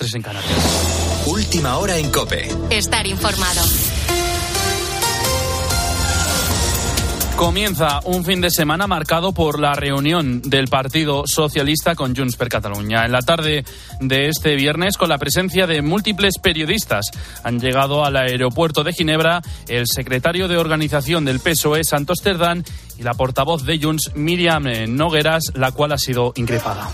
3 en Canarias. Última hora en COPE. Estar informado. Comienza un fin de semana marcado por la reunión del Partido Socialista con Junts per Catalunya. En la tarde de este viernes, con la presencia de múltiples periodistas, han llegado al aeropuerto de Ginebra el secretario de organización del PSOE, Santos Cerdán, y la portavoz de Junts, Míriam Nogueras, la cual ha sido increpada.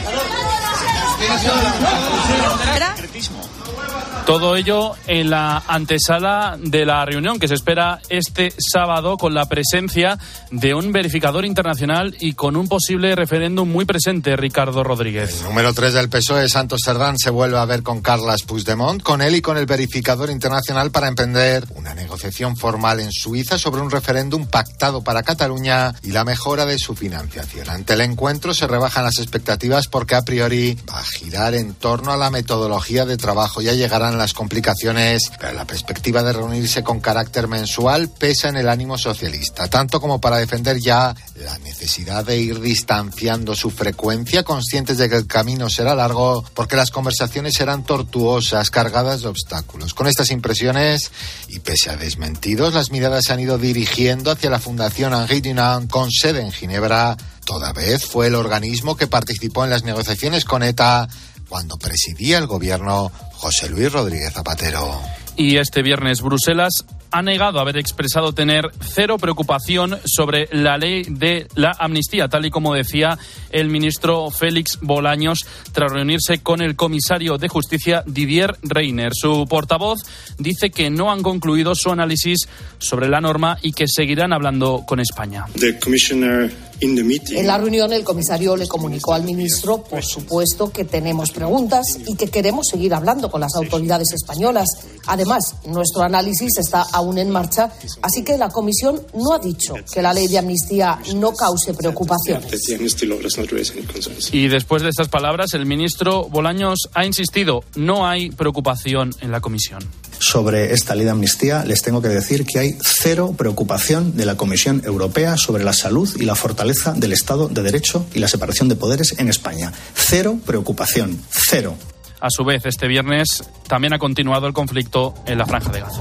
Todo ello en la antesala de la reunión que se espera este sábado, con la presencia de un verificador internacional y con un posible referéndum muy presente, Ricardo Rodríguez. El número 3 del PSOE, Santos Cerdán, se vuelve a ver con Carles Puigdemont, con él y con el verificador internacional, para emprender una negociación formal en Suiza sobre un referéndum pactado para Cataluña y la mejora de su financiación. Ante el encuentro se rebajan las expectativas porque a priori va a girar en torno a la metodología de trabajo. Ya llegarán las complicaciones, pero la perspectiva de reunirse con carácter mensual pesa en el ánimo socialista, tanto como para defender ya la necesidad de ir distanciando su frecuencia, conscientes de que el camino será largo porque las conversaciones serán tortuosas, cargadas de obstáculos. Con estas impresiones, y pese a desmentidos, las miradas se han ido dirigiendo hacia la Fundación Henri Dunant, con sede en Ginebra. Toda vez fue el organismo que participó en las negociaciones con ETA cuando presidía el gobierno José Luis Rodríguez Zapatero. Y este viernes Bruselas ha negado haber expresado tener cero preocupación sobre la ley de la amnistía, tal y como decía el ministro Félix Bolaños tras reunirse con el comisario de Justicia Didier Reyner. Su portavoz dice que no han concluido su análisis sobre la norma y que seguirán hablando con España. En la reunión, el comisario le comunicó al ministro, por supuesto, que tenemos preguntas y que queremos seguir hablando con las autoridades españolas. Además, nuestro análisis está aún en marcha, así que la Comisión no ha dicho que la ley de amnistía no cause preocupaciones. Y después de estas palabras, el ministro Bolaños ha insistido, no hay preocupación en la Comisión. Sobre esta ley de amnistía les tengo que decir que hay cero preocupación de la Comisión Europea sobre la salud y la fortaleza del Estado de Derecho y la separación de poderes en España. Cero preocupación, cero. A su vez, este viernes también ha continuado el conflicto en la Franja de Gaza.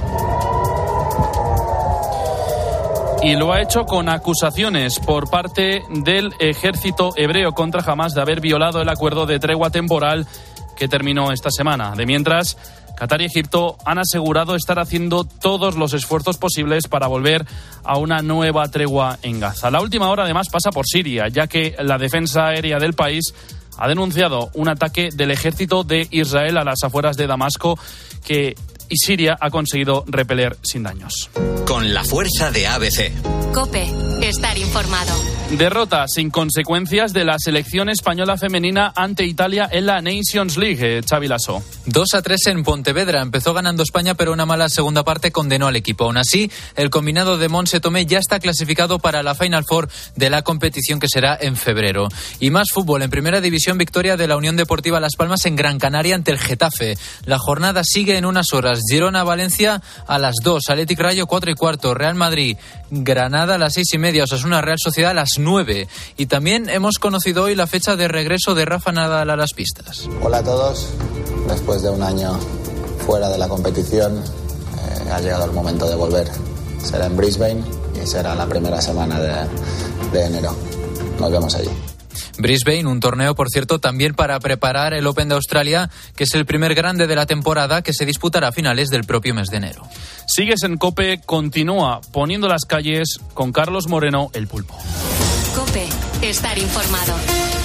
Y lo ha hecho con acusaciones por parte del ejército hebreo contra Hamás de haber violado el acuerdo de tregua temporal que terminó esta semana. De mientras, Qatar y Egipto han asegurado estar haciendo todos los esfuerzos posibles para volver a una nueva tregua en Gaza. La última hora, además, pasa por Siria, ya que la defensa aérea del país ha denunciado un ataque del ejército de Israel a las afueras de Damasco y Siria ha conseguido repeler sin daños. Con la fuerza de ABC. COPE. Estar informado. Derrota sin consecuencias de la selección española femenina ante Italia en la Nations League. Xavi Lasso. 2-3 en Pontevedra. Empezó ganando España, pero una mala segunda parte condenó al equipo. Aún así, el combinado de Montse Tomé ya está clasificado para la Final Four de la competición, que será en febrero. Y más fútbol. En primera división, victoria de la Unión Deportiva Las Palmas en Gran Canaria ante el Getafe. La jornada sigue en unas horas. Girona-Valencia a las 2. Athletic Rayo 4:15. Real Madrid Granada a las 6:30. Osasuna Real Sociedad a las 9. Y también hemos conocido hoy la fecha de regreso de Rafa Nadal a las pistas. Hola a todos. Después de un año fuera de la competición, ha llegado el momento de volver. Será en Brisbane y será la primera semana de enero. Nos vemos allí. Brisbane, un torneo, por cierto, también para preparar el Open de Australia, que es el primer grande de la temporada, que se disputará a finales del propio mes de enero. Sigues en COPE, continúa poniendo las calles con Carlos Moreno, el Pulpo. COPE. Estar informado.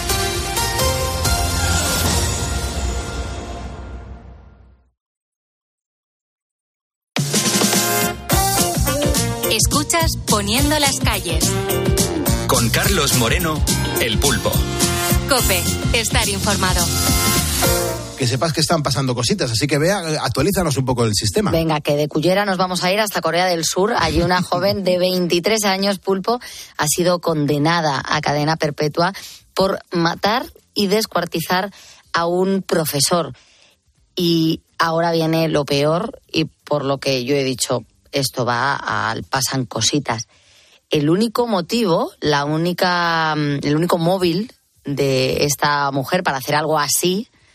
Escuchas Poniendo las calles. Con Carlos Moreno, el Pulpo. COPE. Estar informado. Que sepas que están pasando cositas, así que vea, actualízanos un poco el sistema. Venga, que de Cullera nos vamos a ir hasta Corea del Sur. Allí una joven de 23 años, Pulpo, ha sido condenada a cadena perpetua por matar y descuartizar a un profesor. Y ahora viene lo peor, y por lo que yo he dicho, esto pasan cositas. El único motivo, el único móvil de esta mujer para hacer algo así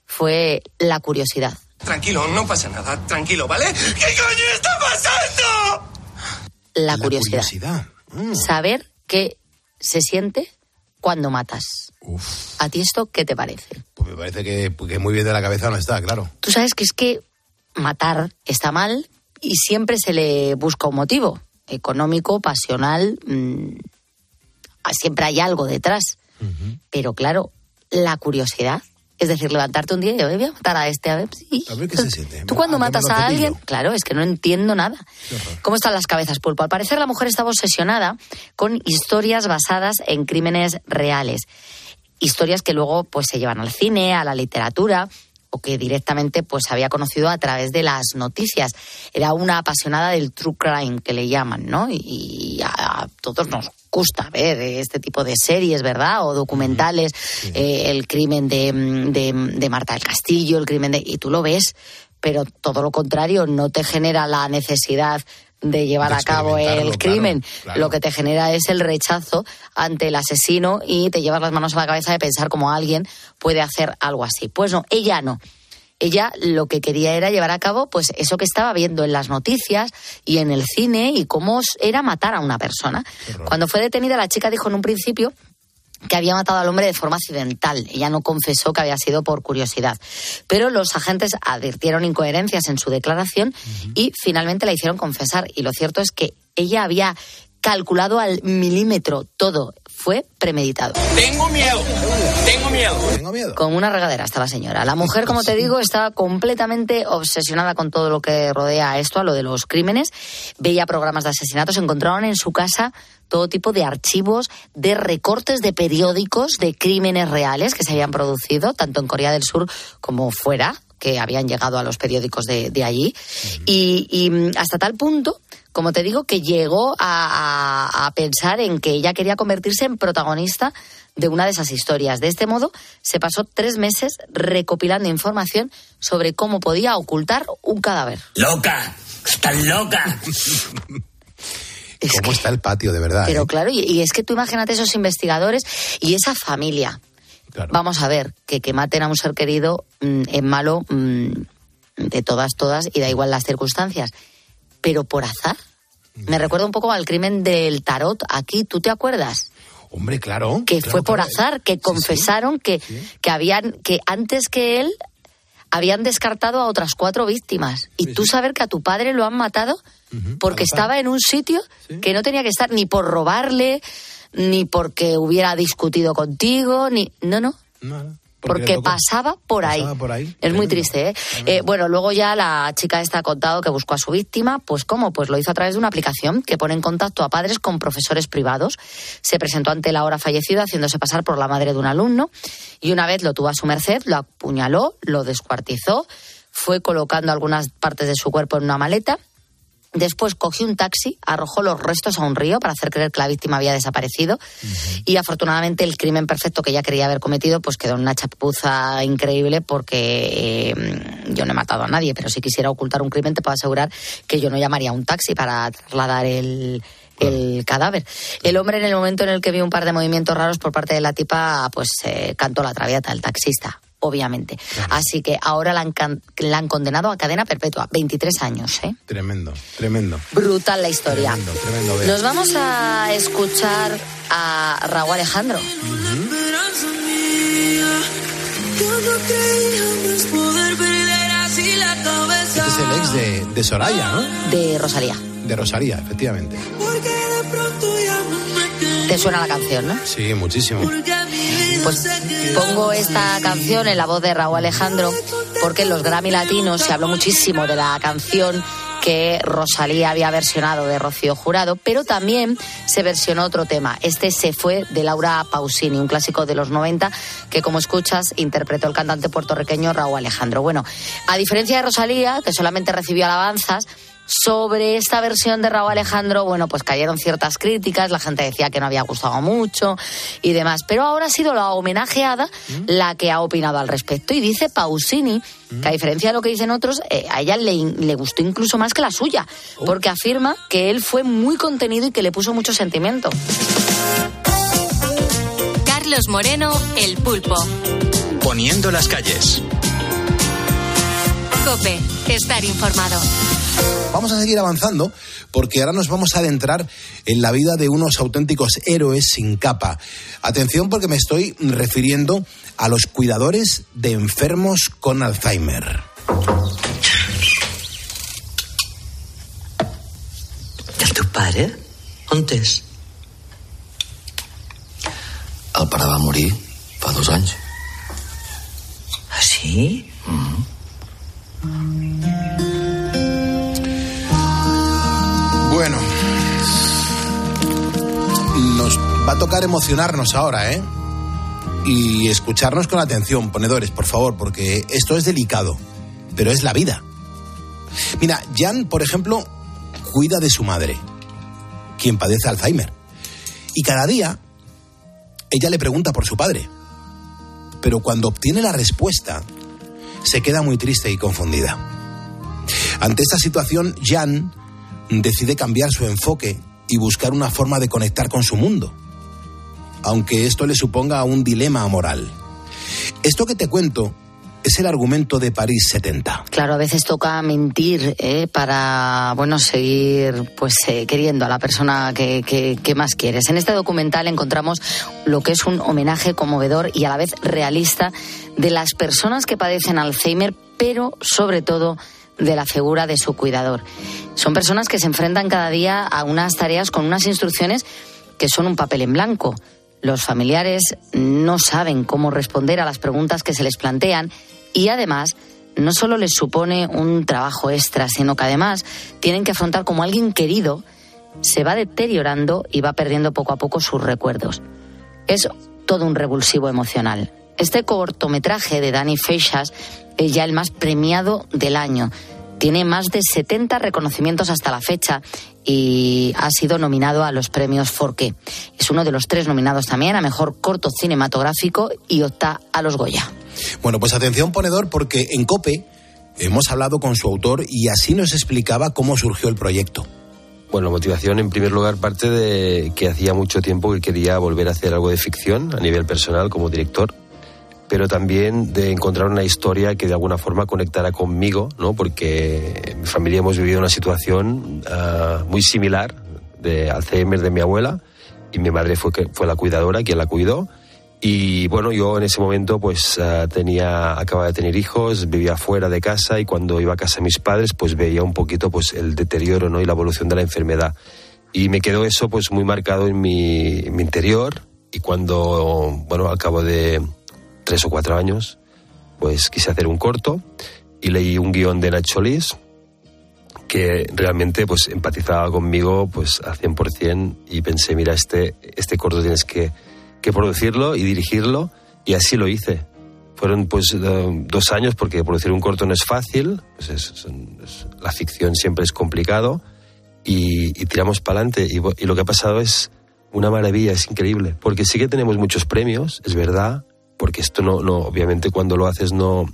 fue la curiosidad. Tranquilo, no pasa nada, tranquilo, ¿vale? ¿Qué coño está pasando? La curiosidad. Saber qué se siente cuando matas. Uf. ¿A ti esto qué te parece? Pues me parece que muy bien de la cabeza no está, claro. Tú sabes que es que matar está mal y siempre se le busca un motivo. Económico, pasional, siempre hay algo detrás. Uh-huh. Pero claro, la curiosidad, es decir, levantarte un día y voy a matar a este, a ver qué se siente. Tú cuando matas a alguien, claro, es que no entiendo nada. ¿Cómo están las cabezas, Pulpo? Al parecer la mujer estaba obsesionada con historias basadas en crímenes reales. Historias que luego pues se llevan al cine, a la literatura, o que directamente pues había conocido a través de las noticias. Era una apasionada del true crime, que le llaman, ¿no? Y a todos nos gusta ver este tipo de series, ¿verdad? O documentales, sí. El crimen de Marta del Castillo, el crimen de... Y tú lo ves, pero todo lo contrario, no te genera la necesidad de llevar a cabo el crimen. Claro. Lo que te genera es el rechazo ante el asesino y te llevas las manos a la cabeza de pensar cómo alguien puede hacer algo así. Pues no. Ella lo que quería era llevar a cabo pues eso que estaba viendo en las noticias y en el cine y cómo era matar a una persona. Cuando fue detenida, la chica dijo en un principio que había matado al hombre de forma accidental. Ella no confesó que había sido por curiosidad. Pero los agentes advirtieron incoherencias en su declaración y finalmente la hicieron confesar. Y lo cierto es que ella había calculado al milímetro todo. Fue premeditado. Tengo miedo. Con una regadera está la señora. La mujer, como te digo, estaba completamente obsesionada con todo lo que rodea a esto, a lo de los crímenes. Veía programas de asesinatos. Encontraron en su casa todo tipo de archivos, de recortes de periódicos de crímenes reales que se habían producido, tanto en Corea del Sur como fuera, que habían llegado a los periódicos de allí. Y hasta tal punto, como te digo, que llegó a pensar en que ella quería convertirse en protagonista de una de esas historias. De este modo, se pasó 3 meses recopilando información sobre cómo podía ocultar un cadáver. ¡Loca! ¡Estás loca! ¿Cómo está el patio, de verdad? Pero claro, y es que tú imagínate esos investigadores y esa familia. Claro. Vamos a ver, que maten a un ser querido es malo de todas, y da igual las circunstancias. Pero por azar. Me recuerda un poco al crimen del tarot aquí, ¿tú te acuerdas? Hombre, claro. Que fue por azar, que confesaron que antes que él habían descartado a otras 4 víctimas. Y tú saber que a tu padre lo han matado porque estaba en un sitio que no tenía que estar, ni por robarle, ni porque hubiera discutido contigo, ni... No. Porque pasaba por ahí. Es muy triste, ¿eh? Bueno, luego ya la chica esta ha contado que buscó a su víctima. Pues ¿cómo? Pues lo hizo a través de una aplicación que pone en contacto a padres con profesores privados. Se presentó ante la ahora fallecido haciéndose pasar por la madre de un alumno y una vez lo tuvo a su merced, lo apuñaló, lo descuartizó, fue colocando algunas partes de su cuerpo en una maleta. Después cogió un taxi, arrojó los restos a un río para hacer creer que la víctima había desaparecido y afortunadamente el crimen perfecto que ella quería haber cometido pues quedó en una chapuza increíble porque yo no he matado a nadie, pero si quisiera ocultar un crimen te puedo asegurar que yo no llamaría a un taxi para trasladar el cadáver. El hombre, en el momento en el que vio un par de movimientos raros por parte de la tipa, pues cantó la traviata, el taxista, obviamente. Claro. Así que ahora la han condenado a cadena perpetua, 23 años, ¿eh? Tremendo. Brutal la historia. Tremendo. Nos vamos a escuchar a Rauw Alejandro. Este es el ex de Soraya, ¿no? De Rosalía. De Rosalía, efectivamente. ¿Te suena la canción, no? Sí, muchísimo. Pues pongo esta canción en la voz de Rauw Alejandro porque en los Grammy Latinos se habló muchísimo de la canción que Rosalía había versionado de Rocío Jurado, pero también se versionó otro tema. Este Se fue, de Laura Pausini, un clásico de los 90 que, como escuchas, interpretó el cantante puertorriqueño Rauw Alejandro. Bueno, a diferencia de Rosalía, que solamente recibió alabanzas, sobre esta versión de Rauw Alejandro, bueno, pues cayeron ciertas críticas, la gente decía que no había gustado mucho y demás, pero ahora ha sido la homenajeada la que ha opinado al respecto y dice Pausini que a diferencia de lo que dicen otros, a ella le gustó incluso más que la suya, porque afirma que él fue muy contenido y que le puso mucho sentimiento. Carlos Moreno, El Pulpo. Poniendo las calles. COPE. Estar informado. Vamos a seguir avanzando porque ahora nos vamos a adentrar en la vida de unos auténticos héroes sin capa. Atención, porque me estoy refiriendo a los cuidadores de enfermos con Alzheimer. El teu pare? On és? El pare va morir fa 2 anys. Ah, sí? Bueno, nos va a tocar emocionarnos ahora, ¿eh? Y escucharnos con atención, ponedores, por favor, porque esto es delicado, pero es la vida. Mira, Jan, por ejemplo, cuida de su madre, quien padece Alzheimer. Y cada día, ella le pregunta por su padre. Pero cuando obtiene la respuesta, se queda muy triste y confundida. Ante esta situación, Jan decide cambiar su enfoque y buscar una forma de conectar con su mundo, aunque esto le suponga un dilema moral. Esto que te cuento es el argumento de París 70. Claro, a veces toca mentir para, seguir queriendo a la persona que más quieres. En este documental encontramos lo que es un homenaje conmovedor y a la vez realista de las personas que padecen Alzheimer, pero sobre todo de la figura de su cuidador. Son personas que se enfrentan cada día a unas tareas con unas instrucciones que son un papel en blanco. Los familiares no saben cómo responder a las preguntas que se les plantean y además no solo les supone un trabajo extra, sino que además tienen que afrontar como alguien querido se va deteriorando y va perdiendo poco a poco sus recuerdos. Es todo un revulsivo emocional. Este cortometraje de Dani Feixas es ya el más premiado del año. Tiene más de 70 reconocimientos hasta la fecha y ha sido nominado a los premios Forqué. Es uno de los 3 nominados también a Mejor Corto Cinematográfico y opta a los Goya. Bueno, pues atención, ponedor, porque en COPE hemos hablado con su autor y así nos explicaba cómo surgió el proyecto. Bueno, la motivación, en primer lugar, parte de que hacía mucho tiempo que quería volver a hacer algo de ficción a nivel personal como director, pero también de encontrar una historia que de alguna forma conectara conmigo, ¿no? Porque en mi familia hemos vivido una situación muy similar de Alzheimer de mi abuela y mi madre fue la cuidadora, quien la cuidó. Y bueno, yo en ese momento acababa de tener hijos, vivía fuera de casa y cuando iba a casa de mis padres pues veía un poquito pues el deterioro, ¿no? Y la evolución de la enfermedad. Y me quedó eso pues muy marcado en mi interior y cuando, al cabo de 3 o 4 años, pues quise hacer un corto y leí un guión de Nacho Lis que realmente pues empatizaba conmigo pues al 100% y pensé, mira, este corto tienes que producirlo y dirigirlo y así lo hice. Fueron pues 2 años porque producir un corto no es fácil, pues la ficción siempre es complicado y tiramos para adelante y lo que ha pasado es una maravilla, es increíble, porque sí que tenemos muchos premios, es verdad, porque esto no obviamente cuando lo haces no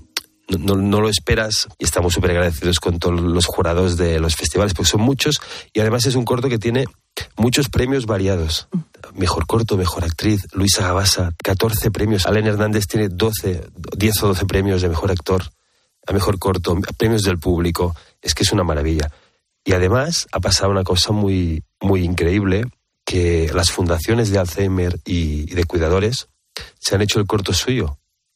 lo esperas y estamos súper agradecidos con todos los jurados de los festivales porque son muchos y además es un corto que tiene muchos premios variados. Mejor corto, mejor actriz, Luisa Gabasa, 14 premios. Alain Hernández tiene 10 o 12 premios de mejor actor, a mejor corto, premios del público. Es que es una maravilla. Y además ha pasado una cosa muy, muy increíble, que las fundaciones de Alzheimer y de cuidadores se han hecho el corto suyo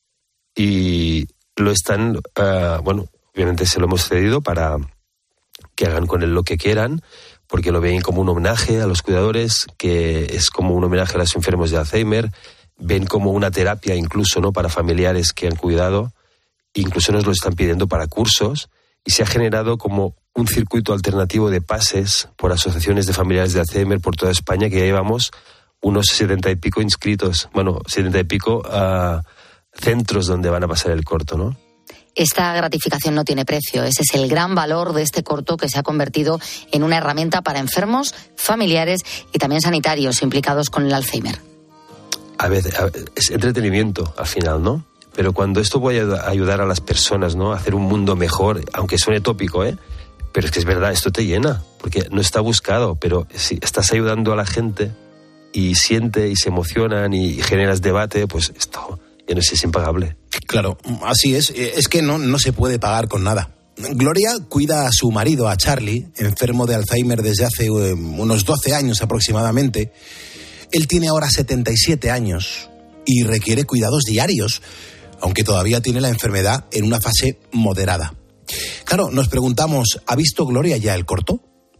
y lo están, obviamente se lo hemos cedido para que hagan con él lo que quieran, porque lo ven como un homenaje a los cuidadores, que es como un homenaje a los enfermos de Alzheimer, ven como una terapia incluso, ¿no?, para familiares que han cuidado, incluso nos lo están pidiendo para cursos, y se ha generado como un circuito alternativo de pases por asociaciones de familiares de Alzheimer por toda España, que ya llevamos unos 70 y pico inscritos, 70 y pico centros donde van a pasar el corto, ¿no? Esta gratificación no tiene precio. Ese es el gran valor de este corto que se ha convertido en una herramienta para enfermos, familiares y también sanitarios implicados con el Alzheimer. A veces es entretenimiento al final, ¿no? Pero cuando esto puede ayudar a las personas, ¿no?, a hacer un mundo mejor, aunque suene tópico, pero es que es verdad, esto te llena, porque no está buscado, pero si estás ayudando a la gente y siente y se emocionan y generas debate, pues esto ya no sé, es impagable. Claro, así es que no se puede pagar con nada. Gloria cuida a su marido, a Charlie, enfermo de Alzheimer desde hace unos 12 años aproximadamente. Él tiene ahora 77 años y requiere cuidados diarios, aunque todavía tiene la enfermedad en una fase moderada. Claro, nos preguntamos, ¿ha visto Gloria ya el corto?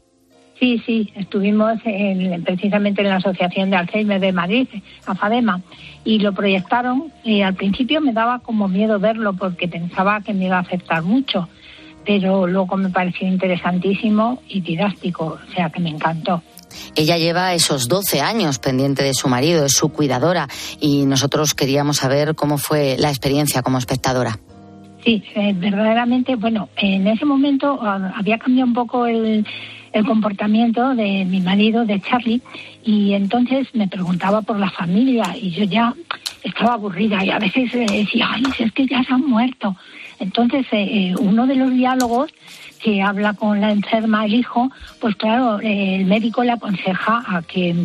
Sí, estuvimos precisamente en la Asociación de Alzheimer de Madrid, AFADEMA, y lo proyectaron y al principio me daba como miedo verlo porque pensaba que me iba a afectar mucho, pero luego me pareció interesantísimo y didáctico, o sea que me encantó. Ella lleva esos 12 años pendiente de su marido, es su cuidadora, y nosotros queríamos saber cómo fue la experiencia como espectadora. Sí, verdaderamente, bueno, en ese momento había cambiado un poco el comportamiento de mi marido, de Charlie, y entonces me preguntaba por la familia y yo ya estaba aburrida y a veces decía, ay, es que ya se han muerto. Entonces, uno de los diálogos que habla con la enferma, el hijo, pues claro, el médico le aconseja a que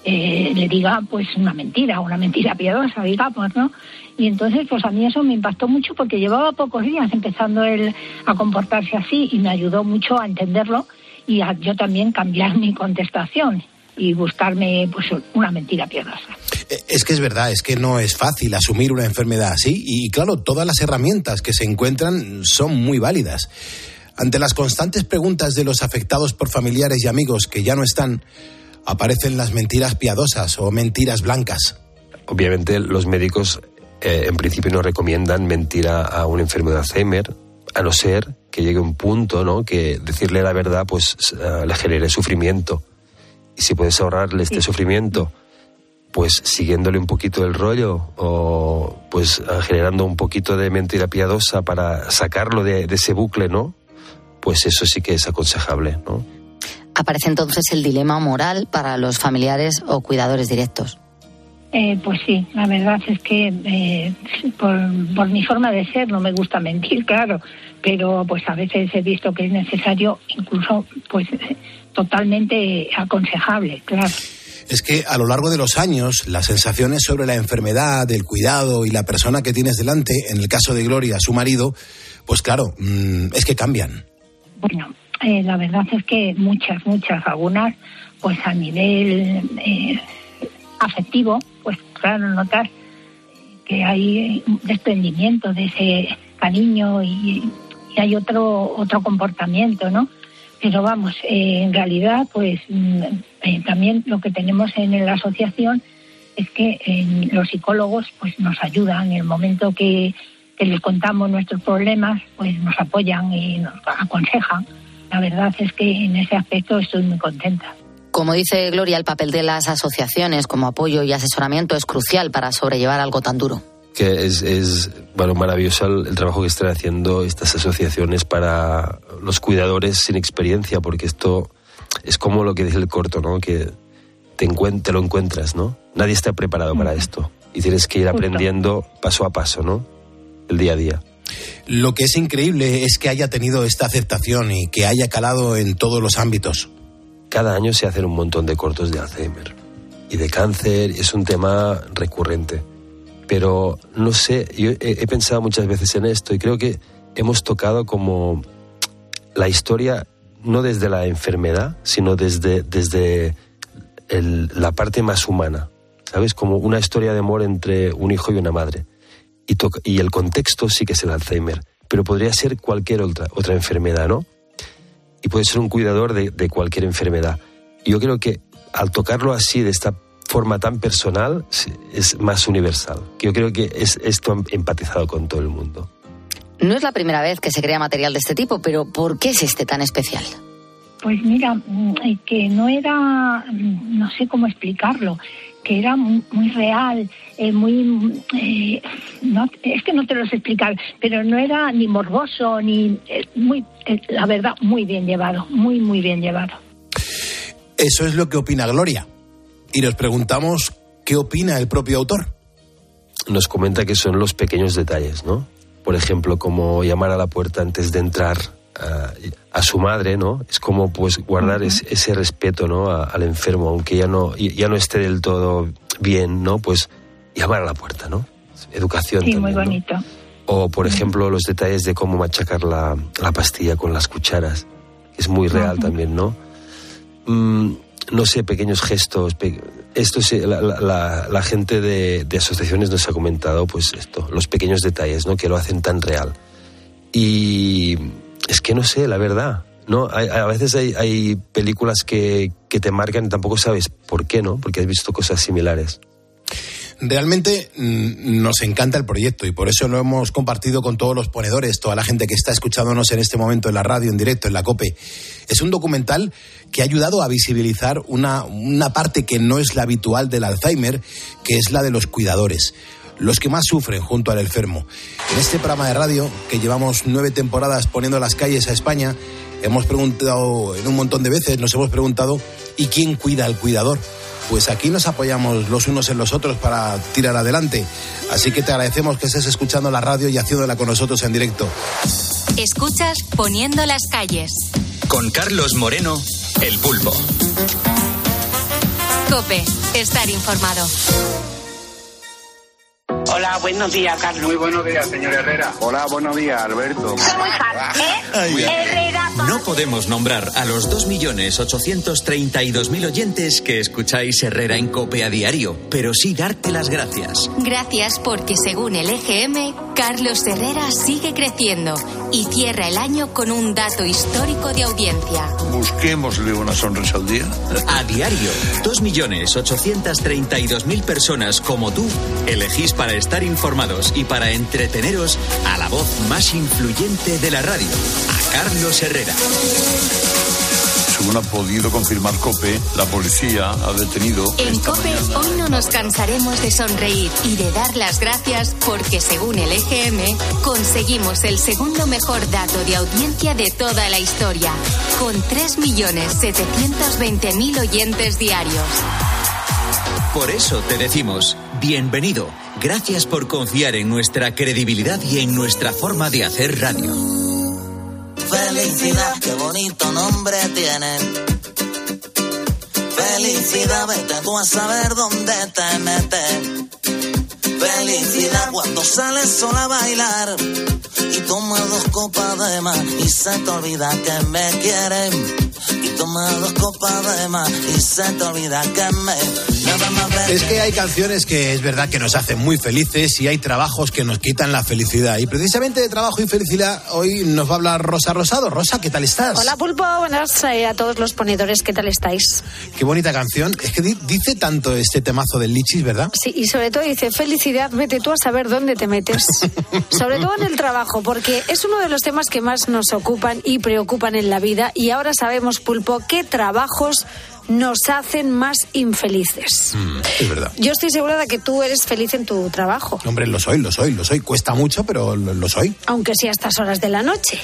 le diga pues una mentira piadosa, digamos, ¿no? Y entonces, pues a mí eso me impactó mucho porque llevaba pocos días empezando él a comportarse así y me ayudó mucho a entenderlo y a yo también cambiar mi contestación y buscarme pues una mentira piadosa. Es que es verdad, es que no es fácil asumir una enfermedad así y claro, todas las herramientas que se encuentran son muy válidas. Ante las constantes preguntas de los afectados por familiares y amigos que ya no están, aparecen las mentiras piadosas o mentiras blancas. Obviamente los médicos en principio no recomiendan mentir a un enfermo de Alzheimer, a no ser que llegue un punto, ¿no?, que decirle la verdad pues le genere sufrimiento. Y si puedes ahorrarle este sufrimiento, pues siguiéndole un poquito el rollo o pues generando un poquito de mentira piadosa para sacarlo de ese bucle, ¿no?, pues eso sí que es aconsejable, ¿no? Aparece entonces el dilema moral para los familiares o cuidadores directos. Pues sí, la verdad es que por mi forma de ser no me gusta mentir, claro, pero pues a veces he visto que es necesario, incluso pues totalmente aconsejable, claro. Es que a lo largo de los años, las sensaciones sobre la enfermedad, el cuidado y la persona que tienes delante, en el caso de Gloria, su marido, pues claro, es que cambian. Bueno, la verdad es que muchas, algunas, pues a nivel afectivo, pues claro, notar que hay desprendimiento de ese cariño y hay otro comportamiento, ¿no? Pero vamos, en realidad, pues también lo que tenemos en la asociación es que los psicólogos pues nos ayudan en el momento que les contamos nuestros problemas, pues nos apoyan y nos aconsejan. La verdad es que en ese aspecto estoy muy contenta. Como dice Gloria, el papel de las asociaciones como apoyo y asesoramiento es crucial para sobrellevar algo tan duro. Que es bueno, maravilloso el trabajo que están haciendo estas asociaciones para los cuidadores sin experiencia, porque esto es como lo que dice el corto, ¿no?, que te lo encuentras, ¿no? Nadie está preparado para esto y tienes que ir aprendiendo paso a paso, ¿no?, el día a día. Lo que es increíble es que haya tenido esta aceptación y que haya calado en todos los ámbitos. Cada año se hacen un montón de cortos de Alzheimer y de cáncer, es un tema recurrente. Pero no sé, yo he pensado muchas veces en esto y creo que hemos tocado como la historia no desde la enfermedad, sino desde la parte más humana, ¿sabes? Como una historia de amor entre un hijo y una madre. Y el contexto sí que es el Alzheimer, pero podría ser cualquier otra enfermedad, ¿no? Y puede ser un cuidador de cualquier enfermedad. Yo creo que al tocarlo así, de esta forma tan personal, es más universal. Yo creo que esto ha empatizado con todo el mundo. No es la primera vez que se crea material de este tipo, pero ¿por qué es este tan especial? Pues mira, que no era, no sé cómo explicarlo, que era muy real, no, es que no te lo sé explicar, pero no era ni morboso, ni la verdad, muy bien llevado, muy bien llevado. Eso es lo que opina Gloria. Y nos preguntamos qué opina el propio autor. Nos comenta que son los pequeños detalles, ¿no? Por ejemplo, como llamar a la puerta antes de entrar a su madre, ¿no? Es como pues guardar ese respeto, ¿no?, al enfermo, aunque ya no esté del todo bien, ¿no? Pues llamar a la puerta, ¿no? Educación sí, también, muy bonito. ¿no? O, por ejemplo, los detalles de cómo machacar la pastilla con las cucharas. Es muy real también, ¿no? No sé, pequeños gestos. Esto la gente de asociaciones nos ha comentado, pues esto, los pequeños detalles, ¿no? Que lo hacen tan real. Y es que no sé, la verdad, ¿no? A veces hay películas que te marcan y tampoco sabes por qué, ¿no? Porque has visto cosas similares. Realmente nos encanta el proyecto y por eso lo hemos compartido con todos los ponedores, toda la gente que está escuchándonos en este momento en la radio, en directo, en la COPE. Es un documental que ha ayudado a visibilizar una parte que no es la habitual del Alzheimer, que es la de los cuidadores, los que más sufren junto al enfermo. En este programa de radio, que llevamos 9 temporadas poniendo las calles a España, hemos preguntado en un montón de veces, nos hemos preguntado, ¿y quién cuida al cuidador? Pues aquí nos apoyamos los unos en los otros para tirar adelante. Así que te agradecemos que estés escuchando la radio y haciéndola con nosotros en directo. Escuchas Poniendo las calles. Con Carlos Moreno, El Pulpo. COPE, estar informado. Hola, buenos días, Carlos. Muy buenos días, señor Herrera. Hola, buenos días, Alberto. No podemos nombrar a los 2.832.000 oyentes que escucháis Herrera en COPE a diario, pero sí darte las gracias. Gracias porque según el EGM, Carlos Herrera sigue creciendo y cierra el año con un dato histórico de audiencia. Busquémosle una sonrisa al día. A diario, 2.832.000 personas como tú elegís para estar informados y para entreteneros a la voz más influyente de la radio, a Carlos Herrera. Según ha podido confirmar COPE, la policía ha detenido... En COPE hoy no nos cansaremos de sonreír y de dar las gracias porque según el EGM conseguimos el segundo mejor dato de audiencia de toda la historia, con 3.720.000 oyentes diarios. Por eso te decimos, bienvenido. Gracias por confiar en nuestra credibilidad y en nuestra forma de hacer radio. Felicidad, qué bonito nombre tiene. Felicidad, vete tú a saber dónde te metes. Felicidad, cuando sales sola a bailar y tomas 2 copas de más y se te olvida que me quieren. Y tomas 2 copas de más y se te olvida que me... Es que hay canciones que es verdad que nos hacen muy felices y hay trabajos que nos quitan la felicidad. Y precisamente de trabajo y felicidad hoy nos va a hablar Rosa Rosado. Rosa, ¿qué tal estás? Hola, Pulpo. Buenas a todos los ponedores. ¿Qué tal estáis? Qué bonita canción. Es que dice tanto este temazo del Lichis, ¿verdad? Sí, y sobre todo dice, felicidad, vete tú a saber dónde te metes. Sobre todo en el trabajo, porque es uno de los temas que más nos ocupan y preocupan en la vida. Y ahora sabemos, Pulpo, qué trabajos nos hacen más infelices. Es verdad. Yo estoy segura de que tú eres feliz en tu trabajo. Hombre, lo soy. Cuesta mucho, pero lo soy. Aunque sea a estas horas de la noche.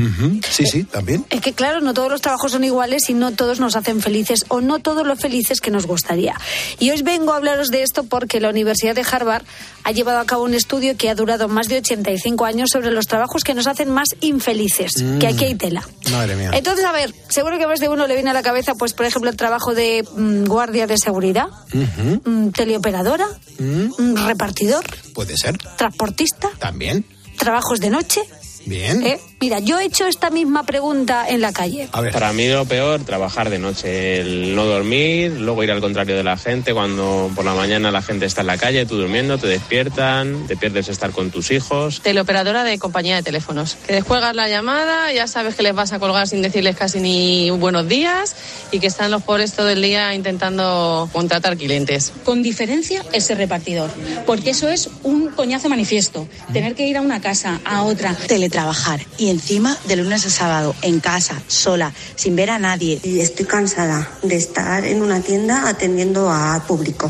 Sí, también. Es que claro, no todos los trabajos son iguales y no todos nos hacen felices o no todos lo felices que nos gustaría. Y hoy vengo a hablaros de esto porque la Universidad de Harvard ha llevado a cabo un estudio que ha durado más de 85 años sobre los trabajos que nos hacen más infelices, que aquí hay tela. Madre mía. Entonces, a ver, seguro que a más de uno le viene a la cabeza, pues por ejemplo, el trabajo de guardia de seguridad, teleoperadora, repartidor. Puede ser. Transportista. También. Trabajos de noche. Bien. Mira, yo he hecho esta misma pregunta en la calle. A ver. Para mí lo peor, trabajar de noche, el no dormir, luego ir al contrario de la gente, cuando por la mañana la gente está en la calle, tú durmiendo, te despiertan, te pierdes estar con tus hijos. Teleoperadora de compañía de teléfonos. Que descuelgas la llamada, ya sabes que les vas a colgar sin decirles casi ni buenos días y que están los pobres todo el día intentando contratar clientes. Con diferencia ese repartidor, porque eso es un coñazo manifiesto. Tener que ir a una casa, a otra. Teletrabajar y encima de lunes a sábado, en casa, sola, sin ver a nadie. Y estoy cansada de estar en una tienda atendiendo al público.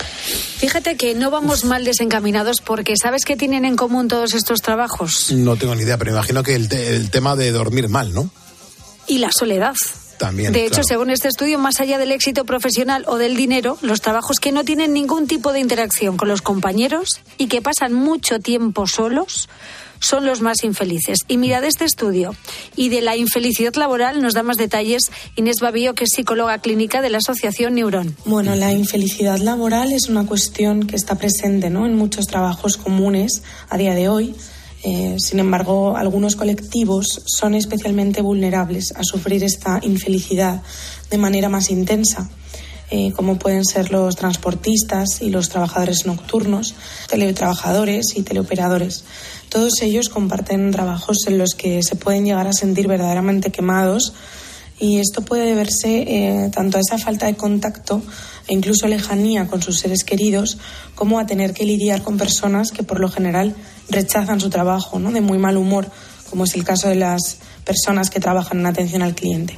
Fíjate que no vamos mal desencaminados porque ¿sabes qué tienen en común todos estos trabajos? No tengo ni idea, pero imagino que el tema de dormir mal, ¿no? Y la soledad. También, de hecho, claro. Según este estudio, más allá del éxito profesional o del dinero, los trabajos que no tienen ningún tipo de interacción con los compañeros y que pasan mucho tiempo solos son los más infelices. Y mira, de este estudio y de la infelicidad laboral nos da más detalles Inés Bavío, que es psicóloga clínica de la Asociación Neurón. Bueno, la infelicidad laboral es una cuestión que está presente, ¿no?, en muchos trabajos comunes a día de hoy. Sin embargo, algunos colectivos son especialmente vulnerables a sufrir esta infelicidad de manera más intensa, como pueden ser los transportistas y los trabajadores nocturnos, teletrabajadores y teleoperadores. Todos ellos comparten trabajos en los que se pueden llegar a sentir verdaderamente quemados, y esto puede deberse tanto a esa falta de contacto e incluso lejanía con sus seres queridos, como a tener que lidiar con personas que por lo general rechazan su trabajo, ¿no?, de muy mal humor, como es el caso de las personas que trabajan en atención al cliente.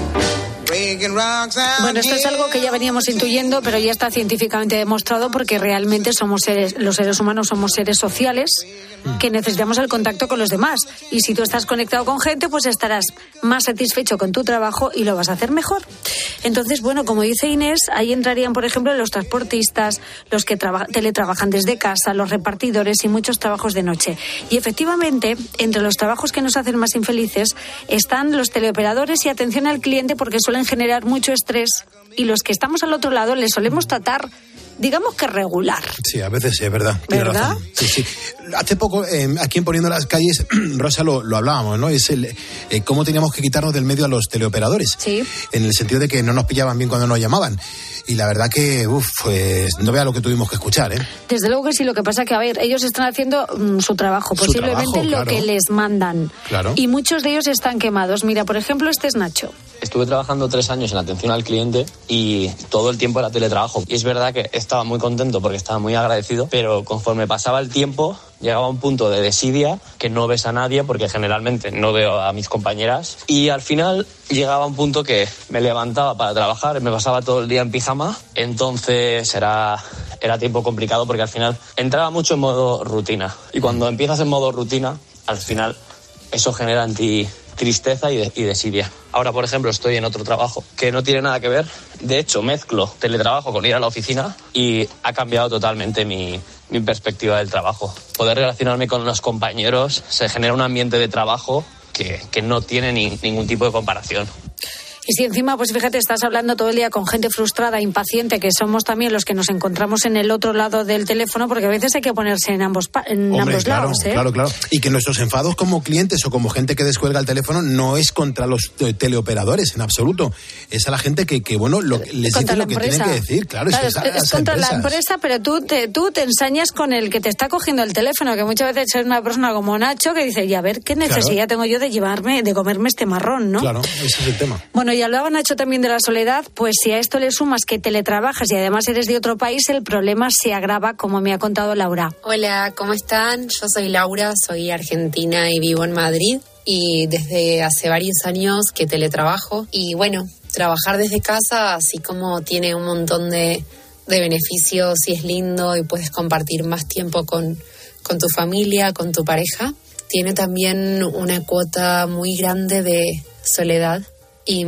Bueno, esto es algo que ya veníamos intuyendo, pero ya está científicamente demostrado, porque realmente los seres humanos somos seres sociales que necesitamos el contacto con los demás. Y si tú estás conectado con gente, pues estarás más satisfecho con tu trabajo y lo vas a hacer mejor. Entonces, bueno, como dice Inés, ahí entrarían, por ejemplo, los transportistas, los que teletrabajan desde casa, los repartidores y muchos trabajos de noche. Y efectivamente, entre los trabajos que nos hacen más infelices están los teleoperadores y atención al cliente, porque suelen generar mucho estrés, y los que estamos al otro lado les solemos tratar, digamos que regular. Sí, a veces sí, es verdad. ¿Verdad? Sí. Hace poco, aquí en Poniendo las Calles, Rosa, lo hablábamos, ¿no? Es cómo teníamos que quitarnos del medio a los teleoperadores. Sí. En el sentido de que no nos pillaban bien cuando nos llamaban. Y la verdad que, pues, no vea lo que tuvimos que escuchar, ¿eh? Desde luego que sí, lo que pasa que, a ver, ellos están haciendo su trabajo, posiblemente lo que les mandan. Claro. Y muchos de ellos están quemados. Mira, por ejemplo, este es Nacho. Estuve trabajando 3 años en atención al cliente y todo el tiempo era teletrabajo. Y es verdad que estaba muy contento porque estaba muy agradecido, pero conforme pasaba el tiempo llegaba un punto de desidia que no ves a nadie, porque generalmente no veo a mis compañeras, y al final llegaba un punto que me levantaba para trabajar, me pasaba todo el día en pijama, entonces era tiempo complicado, porque al final entraba mucho en modo rutina, y cuando empiezas en modo rutina, al final eso genera en ti tristeza y desidia. Ahora, por ejemplo, estoy en otro trabajo que no tiene nada que ver. De hecho, mezclo teletrabajo con ir a la oficina y ha cambiado totalmente mi perspectiva del trabajo. Poder relacionarme con los compañeros, se genera un ambiente de trabajo que no tiene ningún tipo de comparación. Y si encima, pues fíjate, estás hablando todo el día con gente frustrada, impaciente, que somos también los que nos encontramos en el otro lado del teléfono, porque a veces hay que ponerse en ambos lados, ¿eh? Claro. Y que nuestros enfados como clientes o como gente que descuelga el teléfono no es contra los teleoperadores en absoluto. Es a la gente que bueno, les dice lo que tienen que decir. Claro, es contra la empresa, pero tú te ensañas con el que te está cogiendo el teléfono, que muchas veces es una persona como Nacho que dice, y a ver, ¿qué necesidad tengo yo de comerme este marrón, no? Claro, ese es el tema. Bueno, y hablaba Nacho también de la soledad, pues si a esto le sumas que teletrabajas y además eres de otro país, el problema se agrava, como me ha contado Laura. Hola, ¿cómo están? Yo soy Laura, soy argentina y vivo en Madrid, y desde hace varios años que teletrabajo. Y bueno, trabajar desde casa, así como tiene un montón de beneficios y es lindo y puedes compartir más tiempo con tu familia, con tu pareja, tiene también una cuota muy grande de soledad. Y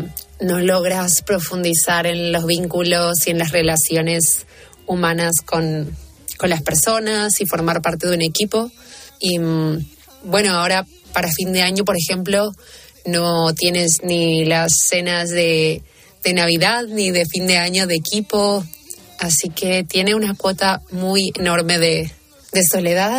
no logras profundizar en los vínculos y en las relaciones humanas con las personas y formar parte de un equipo. Y bueno, ahora para fin de año, por ejemplo, no tienes ni las cenas de Navidad ni de fin de año de equipo, así que tiene una cuota muy enorme de soledad.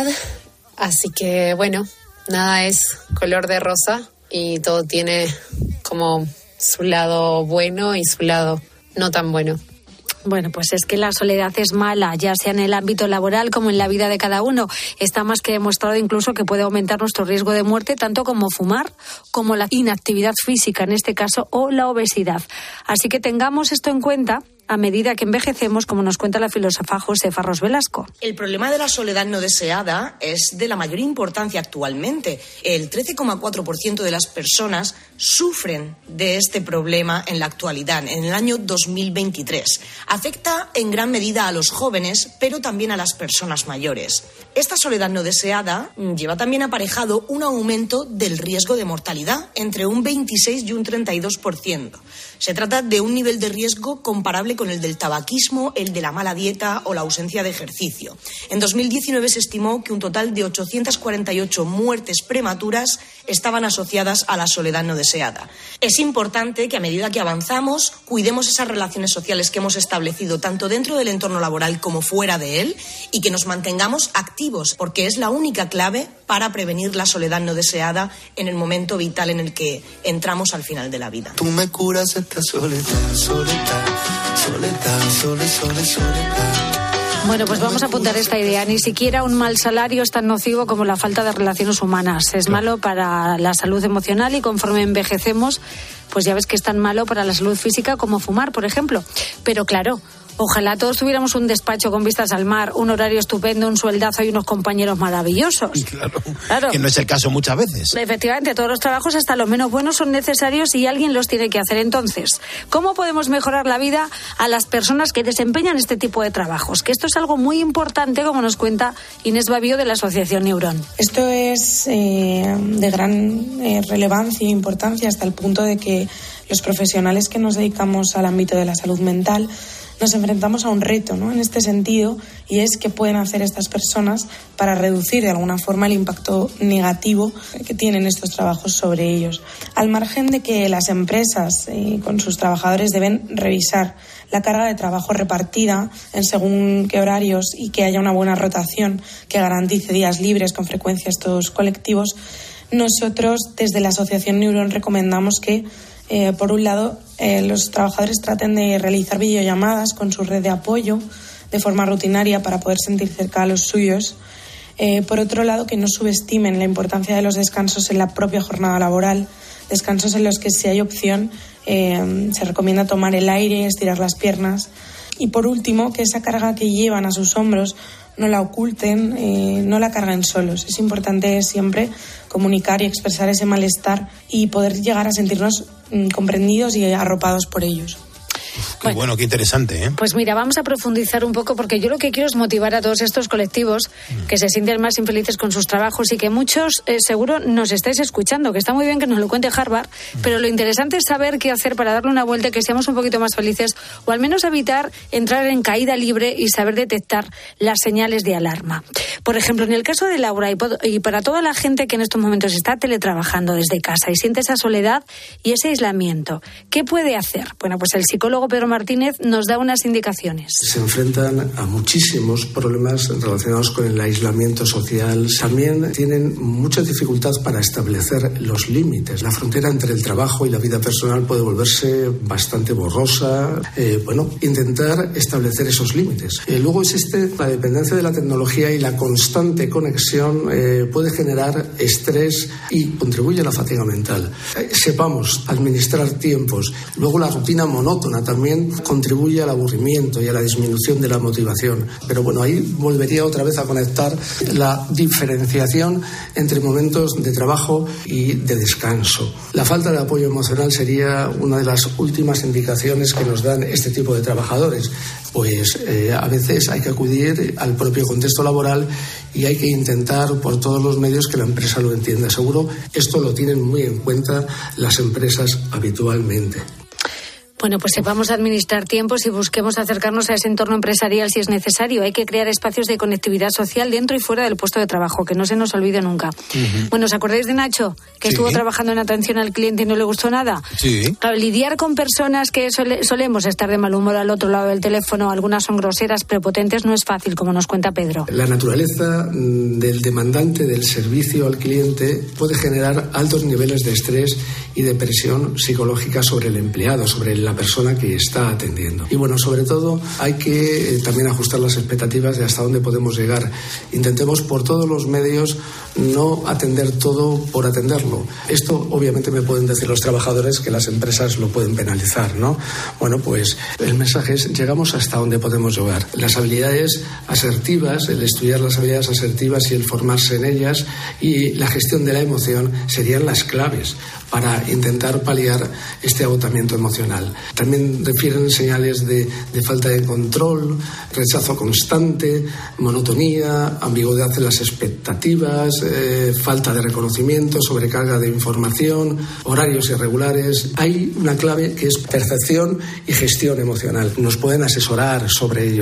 Así que bueno, nada es color de rosa y todo tiene como su lado bueno y su lado no tan bueno. Bueno, pues es que la soledad es mala, ya sea en el ámbito laboral como en la vida de cada uno. Está más que demostrado incluso que puede aumentar nuestro riesgo de muerte, tanto como fumar, como la inactividad física en este caso, o la obesidad. Así que tengamos esto en cuenta a medida que envejecemos, como nos cuenta la filósofa Josefa Ros Velasco. El problema de la soledad no deseada es de la mayor importancia actualmente. El 13,4% de las personas sufren de este problema en la actualidad, en el año 2023. Afecta en gran medida a los jóvenes, pero también a las personas mayores. Esta soledad no deseada lleva también aparejado un aumento del riesgo de mortalidad entre un 26 y un 32%. Se trata de un nivel de riesgo comparable con el del tabaquismo, el de la mala dieta o la ausencia de ejercicio. En 2019 se estimó que un total de 848 muertes prematuras estaban asociadas a la soledad no deseada. Es importante que a medida que avanzamos cuidemos esas relaciones sociales que hemos establecido tanto dentro del entorno laboral como fuera de él y que nos mantengamos activos, porque es la única clave para prevenir la soledad no deseada en el momento vital en el que entramos al final de la vida. Tú me curas esta soledad, soledad, soledad, soledad. Bueno, pues vamos a apuntar esta idea. Ni siquiera un mal salario es tan nocivo como la falta de relaciones humanas. Es malo para la salud emocional y conforme envejecemos, pues ya ves que es tan malo para la salud física como fumar, por ejemplo. Pero claro, ojalá todos tuviéramos un despacho con vistas al mar, un horario estupendo, un sueldazo y unos compañeros maravillosos. Claro. Que no es el caso muchas veces. Efectivamente, todos los trabajos, hasta los menos buenos, son necesarios y alguien los tiene que hacer. Entonces, ¿cómo podemos mejorar la vida a las personas que desempeñan este tipo de trabajos? Que esto es algo muy importante, como nos cuenta Inés Bavío de la Asociación Neurón. Esto es de gran relevancia e importancia hasta el punto de que los profesionales que nos dedicamos al ámbito de la salud mental nos enfrentamos a un reto, ¿no? En este sentido, y es qué pueden hacer estas personas para reducir de alguna forma el impacto negativo que tienen estos trabajos sobre ellos. Al margen de que las empresas con sus trabajadores deben revisar la carga de trabajo repartida en según qué horarios y que haya una buena rotación que garantice días libres con frecuencia a estos colectivos, nosotros desde la Asociación Neurón recomendamos que por un lado, los trabajadores traten de realizar videollamadas con su red de apoyo de forma rutinaria para poder sentir cerca a los suyos. Por otro lado, que no subestimen la importancia de los descansos en la propia jornada laboral, descansos en los que, si hay opción, se recomienda tomar el aire, estirar las piernas. Y por último, que esa carga que llevan a sus hombros no la oculten, no la carguen solos. Es importante siempre comunicar y expresar ese malestar y poder llegar a sentirnos comprendidos y arropados por ellos. Qué bueno, qué interesante, ¿eh? Pues mira, vamos a profundizar un poco porque yo lo que quiero es motivar a todos estos colectivos que se sienten más infelices con sus trabajos y que muchos seguro nos estáis escuchando, que está muy bien que nos lo cuente Harvard, pero lo interesante es saber qué hacer para darle una vuelta y que seamos un poquito más felices o al menos evitar entrar en caída libre y saber detectar las señales de alarma. Por ejemplo, en el caso de Laura y para toda la gente que en estos momentos está teletrabajando desde casa y siente esa soledad y ese aislamiento, ¿qué puede hacer? Bueno, pues el psicólogo Pedro Martínez nos da unas indicaciones. Se enfrentan a muchísimos problemas relacionados con el aislamiento social. También tienen mucha dificultad para establecer los límites. La frontera entre el trabajo y la vida personal puede volverse bastante borrosa. Intentar establecer esos límites. Luego existe la dependencia de la tecnología y la constante conexión puede generar estrés y contribuye a la fatiga mental. Sepamos administrar tiempos. Luego la rutina monótona también contribuye al aburrimiento y a la disminución de la motivación. Pero bueno, ahí volvería otra vez a conectar la diferenciación entre momentos de trabajo y de descanso. La falta de apoyo emocional sería una de las últimas indicaciones que nos dan este tipo de trabajadores. Pues a veces hay que acudir al propio contexto laboral y hay que intentar por todos los medios que la empresa lo entienda. Seguro esto lo tienen muy en cuenta las empresas habitualmente. Bueno, pues sepamos administrar tiempos y busquemos acercarnos a ese entorno empresarial si es necesario. Hay que crear espacios de conectividad social dentro y fuera del puesto de trabajo, que no se nos olvide nunca. Bueno, ¿os acordáis de Nacho, que estuvo trabajando en atención al cliente y no le gustó nada? Sí. Claro, lidiar con personas que solemos estar de mal humor al otro lado del teléfono, algunas son groseras, prepotentes, no es fácil, como nos cuenta Pedro. La naturaleza del demandante del servicio al cliente puede generar altos niveles de estrés y de presión psicológica sobre el empleado, sobre la persona que está atendiendo. Y bueno, sobre todo hay que también ajustar las expectativas de hasta dónde podemos llegar. Intentemos por todos los medios no atender todo por atenderlo. Esto obviamente me pueden decir los trabajadores que las empresas lo pueden penalizar, ¿no? Bueno, pues el mensaje es llegamos hasta donde podemos llegar. Las habilidades asertivas, el estudiar las habilidades asertivas y el formarse en ellas y la gestión de la emoción serían las claves para intentar paliar este agotamiento emocional. También refieren señales de falta de control, rechazo constante, monotonía, ambigüedad en las expectativas, falta de reconocimiento, sobrecarga de información, horarios irregulares. Hay una clave que es percepción y gestión emocional. Nos pueden asesorar sobre ello.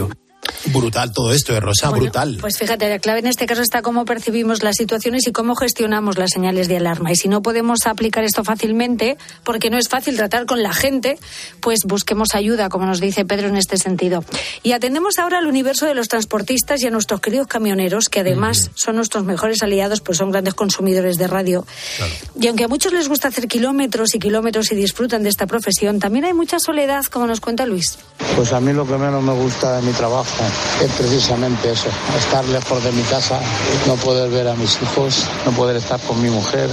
Brutal todo esto, Rosa, bueno, brutal. Pues fíjate, la clave en este caso está cómo percibimos las situaciones y cómo gestionamos las señales de alarma. Y si no podemos aplicar esto fácilmente, porque no es fácil tratar con la gente, pues busquemos ayuda, como nos dice Pedro en este sentido. Y atendemos ahora al universo de los transportistas y a nuestros queridos camioneros, que además son nuestros mejores aliados, pues son grandes consumidores de radio. Claro. Y aunque a muchos les gusta hacer kilómetros y kilómetros y disfrutan de esta profesión, también hay mucha soledad, como nos cuenta Luis. Pues a mí lo que menos me gusta de mi trabajo es precisamente eso, estar lejos de mi casa, no poder ver a mis hijos, no poder estar con mi mujer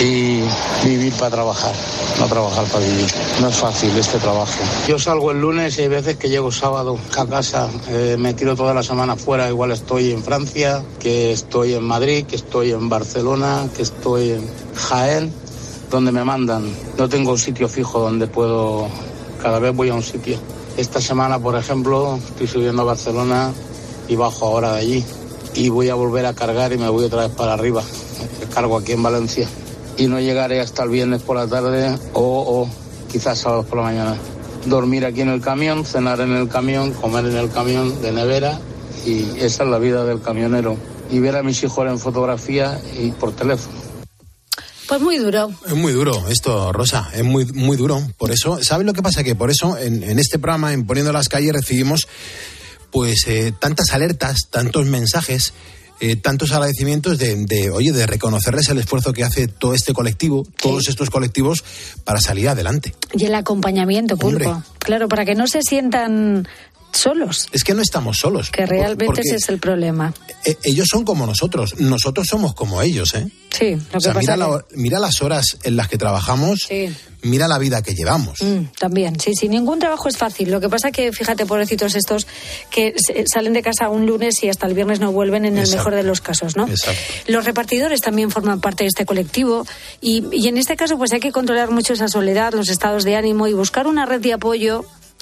y vivir para trabajar, no trabajar para vivir. No es fácil este trabajo. Yo salgo el lunes y hay veces que llego sábado a casa, me tiro toda la semana fuera, igual estoy en Francia, que estoy en Madrid, que estoy en Barcelona, que estoy en Jaén, donde me mandan. No tengo un sitio fijo donde puedo, cada vez voy a un sitio. Esta semana, por ejemplo, estoy subiendo a Barcelona y bajo ahora de allí. Y voy a volver a cargar y me voy otra vez para arriba. Cargo aquí en Valencia. Y no llegaré hasta el viernes por la tarde o quizás sábado por la mañana. Dormir aquí en el camión, cenar en el camión, comer en el camión de nevera. Y esa es la vida del camionero. Y ver a mis hijos en fotografía y por teléfono. Pues muy duro. Es muy duro esto, Rosa, es muy, muy duro. Por eso, ¿sabes lo que pasa? Que por eso en este programa, en Poniendo las Calles, recibimos pues tantas alertas, tantos mensajes, tantos agradecimientos de reconocerles el esfuerzo que hace todo este colectivo, todos estos colectivos, para salir adelante. Y el acompañamiento, Pulpo. Hombre. Claro, para que no se sientan solos. Es que no estamos solos. Que realmente ese es el problema. Ellos son como nosotros somos como ellos, ¿eh? Sí, lo que pasa mira las horas en las que trabajamos, sí. Mira la vida que llevamos. También, sí, ningún trabajo es fácil. Lo que pasa que, fíjate, pobrecitos estos que salen de casa un lunes y hasta el viernes no vuelven en el mejor de los casos, ¿no? Exacto. Los repartidores también forman parte de este colectivo y en este caso pues hay que controlar mucho esa soledad, los estados de ánimo y buscar una red de apoyo.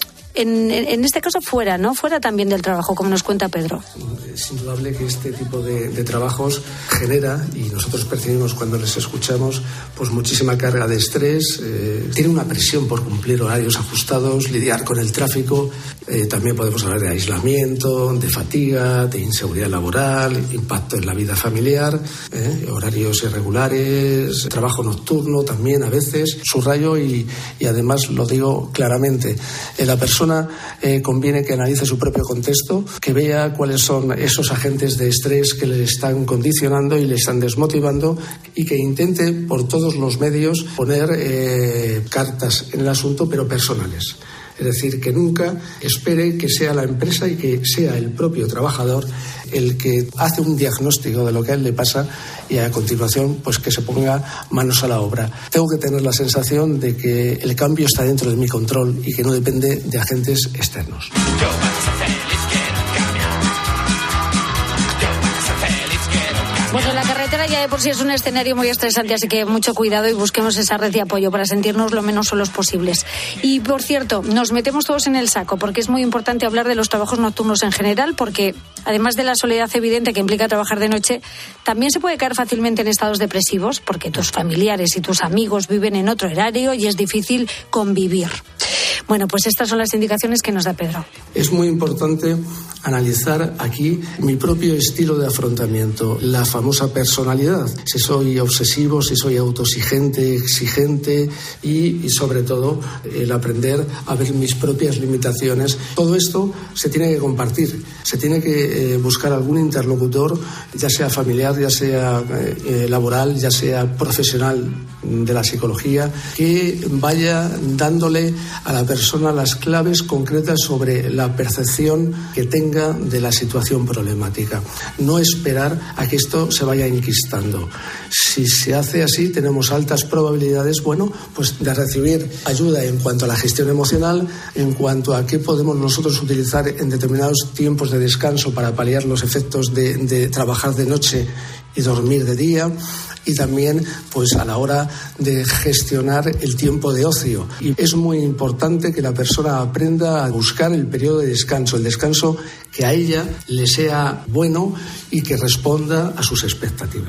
En este caso fuera, ¿no? Fuera también del trabajo, como nos cuenta Pedro. Es indudable que este tipo de trabajos genera, y nosotros percibimos cuando les escuchamos, pues muchísima carga de estrés, tiene una presión por cumplir horarios ajustados, lidiar con el tráfico, también podemos hablar de aislamiento, de fatiga, de inseguridad laboral, impacto en la vida familiar, horarios irregulares, trabajo nocturno también a veces, subrayo y además lo digo claramente, la persona conviene que analice su propio contexto, que vea cuáles son esos agentes de estrés que le están condicionando y le están desmotivando y que intente por todos los medios poner cartas en el asunto, pero personales. Es decir, que nunca espere que sea la empresa y que sea el propio trabajador el que hace un diagnóstico de lo que a él le pasa y a continuación pues que se ponga manos a la obra. Tengo que tener la sensación de que el cambio está dentro de mi control y que no depende de agentes externos. Bueno, la carretera ya de por sí es un escenario muy estresante, así que mucho cuidado y busquemos esa red de apoyo para sentirnos lo menos solos posibles. Y, por cierto, nos metemos todos en el saco, porque es muy importante hablar de los trabajos nocturnos en general, porque además de la soledad evidente que implica trabajar de noche, también se puede caer fácilmente en estados depresivos, porque tus familiares y tus amigos viven en otro horario y es difícil convivir. Bueno, pues estas son las indicaciones que nos da Pedro. Es muy importante analizar aquí mi propio estilo de afrontamiento, la famosa personalidad, si soy obsesivo, si soy autoexigente, exigente y sobre todo el aprender a ver mis propias limitaciones. Todo esto se tiene que compartir, se tiene que buscar algún interlocutor, ya sea familiar, ya sea laboral, ya sea profesional de la psicología, que vaya dándole a la persona las claves concretas sobre la percepción que tenga de la situación problemática. No esperar a que esto se vaya enquistando. Si se hace así, tenemos altas probabilidades, pues de recibir ayuda en cuanto a la gestión emocional, en cuanto a qué podemos nosotros utilizar en determinados tiempos de descanso para paliar los efectos de trabajar de noche y dormir de día. Y también pues a la hora de gestionar el tiempo de ocio. Y es muy importante que la persona aprenda a buscar el periodo de descanso, el descanso que a ella le sea bueno y que responda a sus expectativas.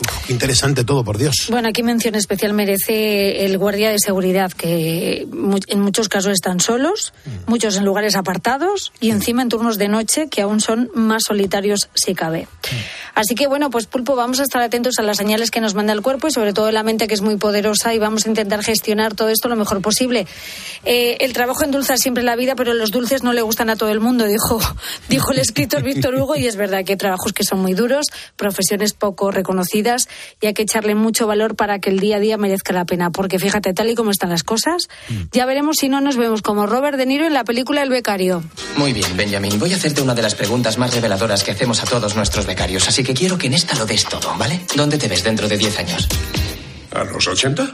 Qué interesante todo, por Dios. Bueno, aquí mención especial merece el guardia de seguridad, que en muchos casos están solos, muchos en lugares apartados y encima en turnos de noche que aún son más solitarios si cabe. Así que bueno, pues Pulpo, vamos a estar atentos a las señales que nos manda el cuerpo y sobre todo la mente, que es muy poderosa, y vamos a intentar gestionar todo esto lo mejor posible. El trabajo endulza siempre la vida, pero los dulces no le gustan a todo el mundo, dijo el escritor Víctor Hugo, y es verdad que hay trabajos que son muy duros, profesiones poco reconocidas, y hay que echarle mucho valor para que el día a día merezca la pena, porque fíjate, tal y como están las cosas, ya veremos si no nos vemos como Robert De Niro en la película El becario. Muy bien, Benjamín, voy a hacerte una de las preguntas más reveladoras que hacemos a todos nuestros becarios, así que quiero que en esta lo des todo, ¿vale? ¿Dónde te ves dentro de 10 años? ¿A los 80?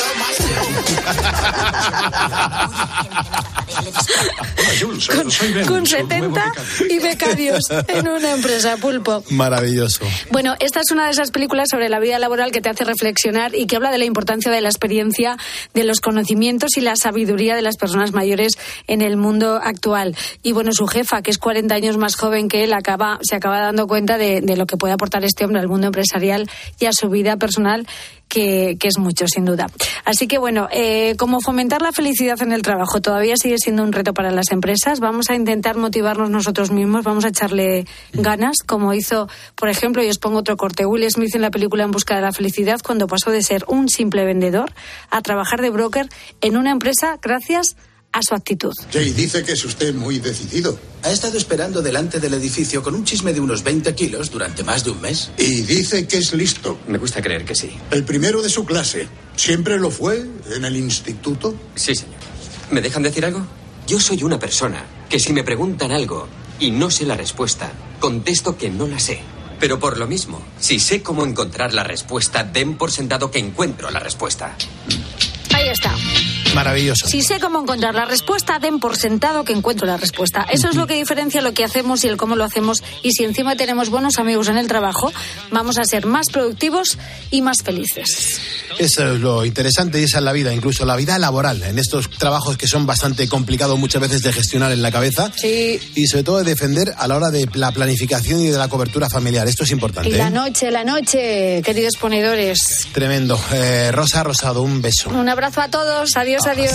Con 70 y becarios en una empresa, Pulpo. Maravilloso. Bueno, esta es una de esas películas sobre la vida laboral que te hace reflexionar y que habla de la importancia de la experiencia, de los conocimientos y la sabiduría de las personas mayores en el mundo actual. Y bueno, su jefa, que es 40 años más joven que él, se acaba dando cuenta de lo que puede aportar este hombre al mundo empresarial y a su vida personal, que es mucho, sin duda. Así que bueno, como fomentar la felicidad en el trabajo todavía sigue siendo un reto para las empresas, vamos a intentar motivarnos nosotros mismos, vamos a echarle ganas, como hizo, por ejemplo, y os pongo otro corte, Will Smith en la película En busca de la felicidad, cuando pasó de ser un simple vendedor a trabajar de broker en una empresa gracias a su actitud. Jay dice que es usted muy decidido. Ha estado esperando delante del edificio con un chisme de unos 20 kilos durante más de un mes. Y dice que es listo. Me gusta creer que sí. El primero de su clase. ¿Siempre lo fue en el instituto? Sí, señor. ¿Me dejan decir algo? Yo soy una persona que si me preguntan algo y no sé la respuesta, contesto que no la sé. Pero por lo mismo, si sé cómo encontrar la respuesta, den por sentado que encuentro la respuesta. Ahí está. Maravilloso. Si sé cómo encontrar la respuesta, den por sentado que encuentro la respuesta. Eso es lo que diferencia lo que hacemos y el cómo lo hacemos. Y si encima tenemos buenos amigos en el trabajo, vamos a ser más productivos y más felices. Eso es lo interesante y esa es la vida, incluso la vida laboral, en estos trabajos que son bastante complicados muchas veces de gestionar en la cabeza. Sí. Y sobre todo de defender a la hora de la planificación y de la cobertura familiar. Esto es importante. Y la noche, queridos ponedores. Tremendo. Rosa Rosado, un beso. Un abrazo a todos. Adiós, adiós.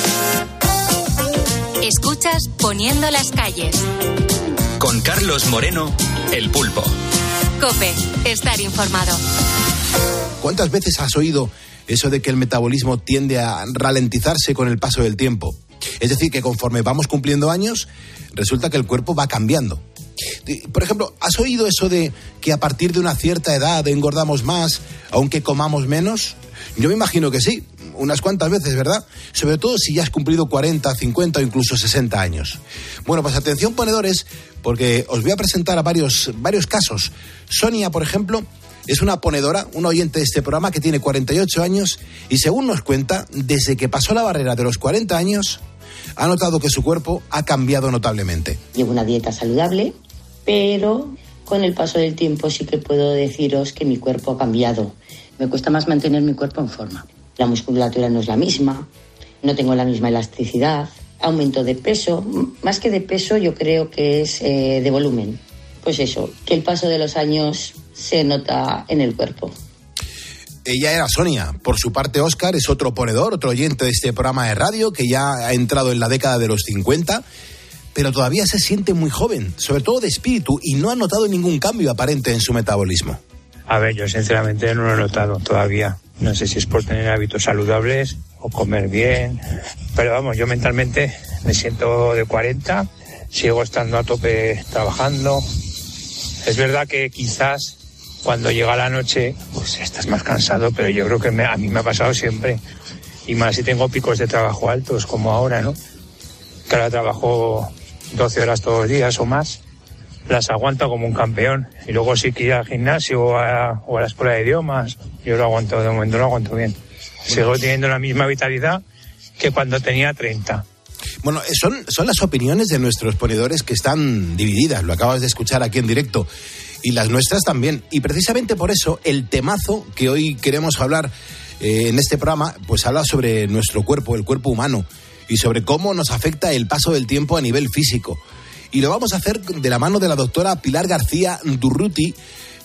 Escuchas Poniendo las calles. Con Carlos Moreno, El Pulpo. COPE, estar informado. ¿Cuántas veces has oído eso de que el metabolismo tiende a ralentizarse con el paso del tiempo? Es decir, que conforme vamos cumpliendo años, resulta que el cuerpo va cambiando. Por ejemplo, ¿has oído eso de que a partir de una cierta edad engordamos más, aunque comamos menos? Yo me imagino que sí, unas cuantas veces, ¿verdad? Sobre todo si ya has cumplido 40, 50 o incluso 60 años. Bueno, pues atención, ponedores, porque os voy a presentar a varios casos. Sonia, por ejemplo, es una ponedora, una oyente de este programa que tiene 48 años y según nos cuenta, desde que pasó la barrera de los 40 años, ha notado que su cuerpo ha cambiado notablemente. Llevo una dieta saludable, pero con el paso del tiempo sí que puedo deciros que mi cuerpo ha cambiado. Me cuesta más mantener mi cuerpo en forma. La musculatura no es la misma, no tengo la misma elasticidad, aumento de peso, más que de peso yo creo que es de volumen. Pues eso, que el paso de los años se nota en el cuerpo. Ella era Sonia. Por su parte, Óscar es otro ponedor, otro oyente de este programa de radio que ya ha entrado en la década de los 50, pero todavía se siente muy joven, sobre todo de espíritu, y no ha notado ningún cambio aparente en su metabolismo. A ver, yo sinceramente no lo he notado todavía. No sé si es por tener hábitos saludables o comer bien, pero vamos, yo mentalmente me siento de 40, sigo estando a tope trabajando. Es verdad que quizás cuando llega la noche pues estás más cansado, pero yo creo que a mí me ha pasado siempre, y más si tengo picos de trabajo altos como ahora, ¿no? Que ahora trabajo 12 horas todos los días o más, las aguanto como un campeón, y luego sí que ir al gimnasio o a la escuela de idiomas, yo lo aguanto, de momento lo aguanto bien. Sigo teniendo la misma vitalidad que cuando tenía 30. Bueno, son las opiniones de nuestros ponedores que están divididas, lo acabas de escuchar aquí en directo, y las nuestras también. Y precisamente por eso el temazo que hoy queremos hablar en este programa, pues habla sobre nuestro cuerpo, el cuerpo humano, y sobre cómo nos afecta el paso del tiempo a nivel físico. Y lo vamos a hacer de la mano de la doctora Pilar García Durruti,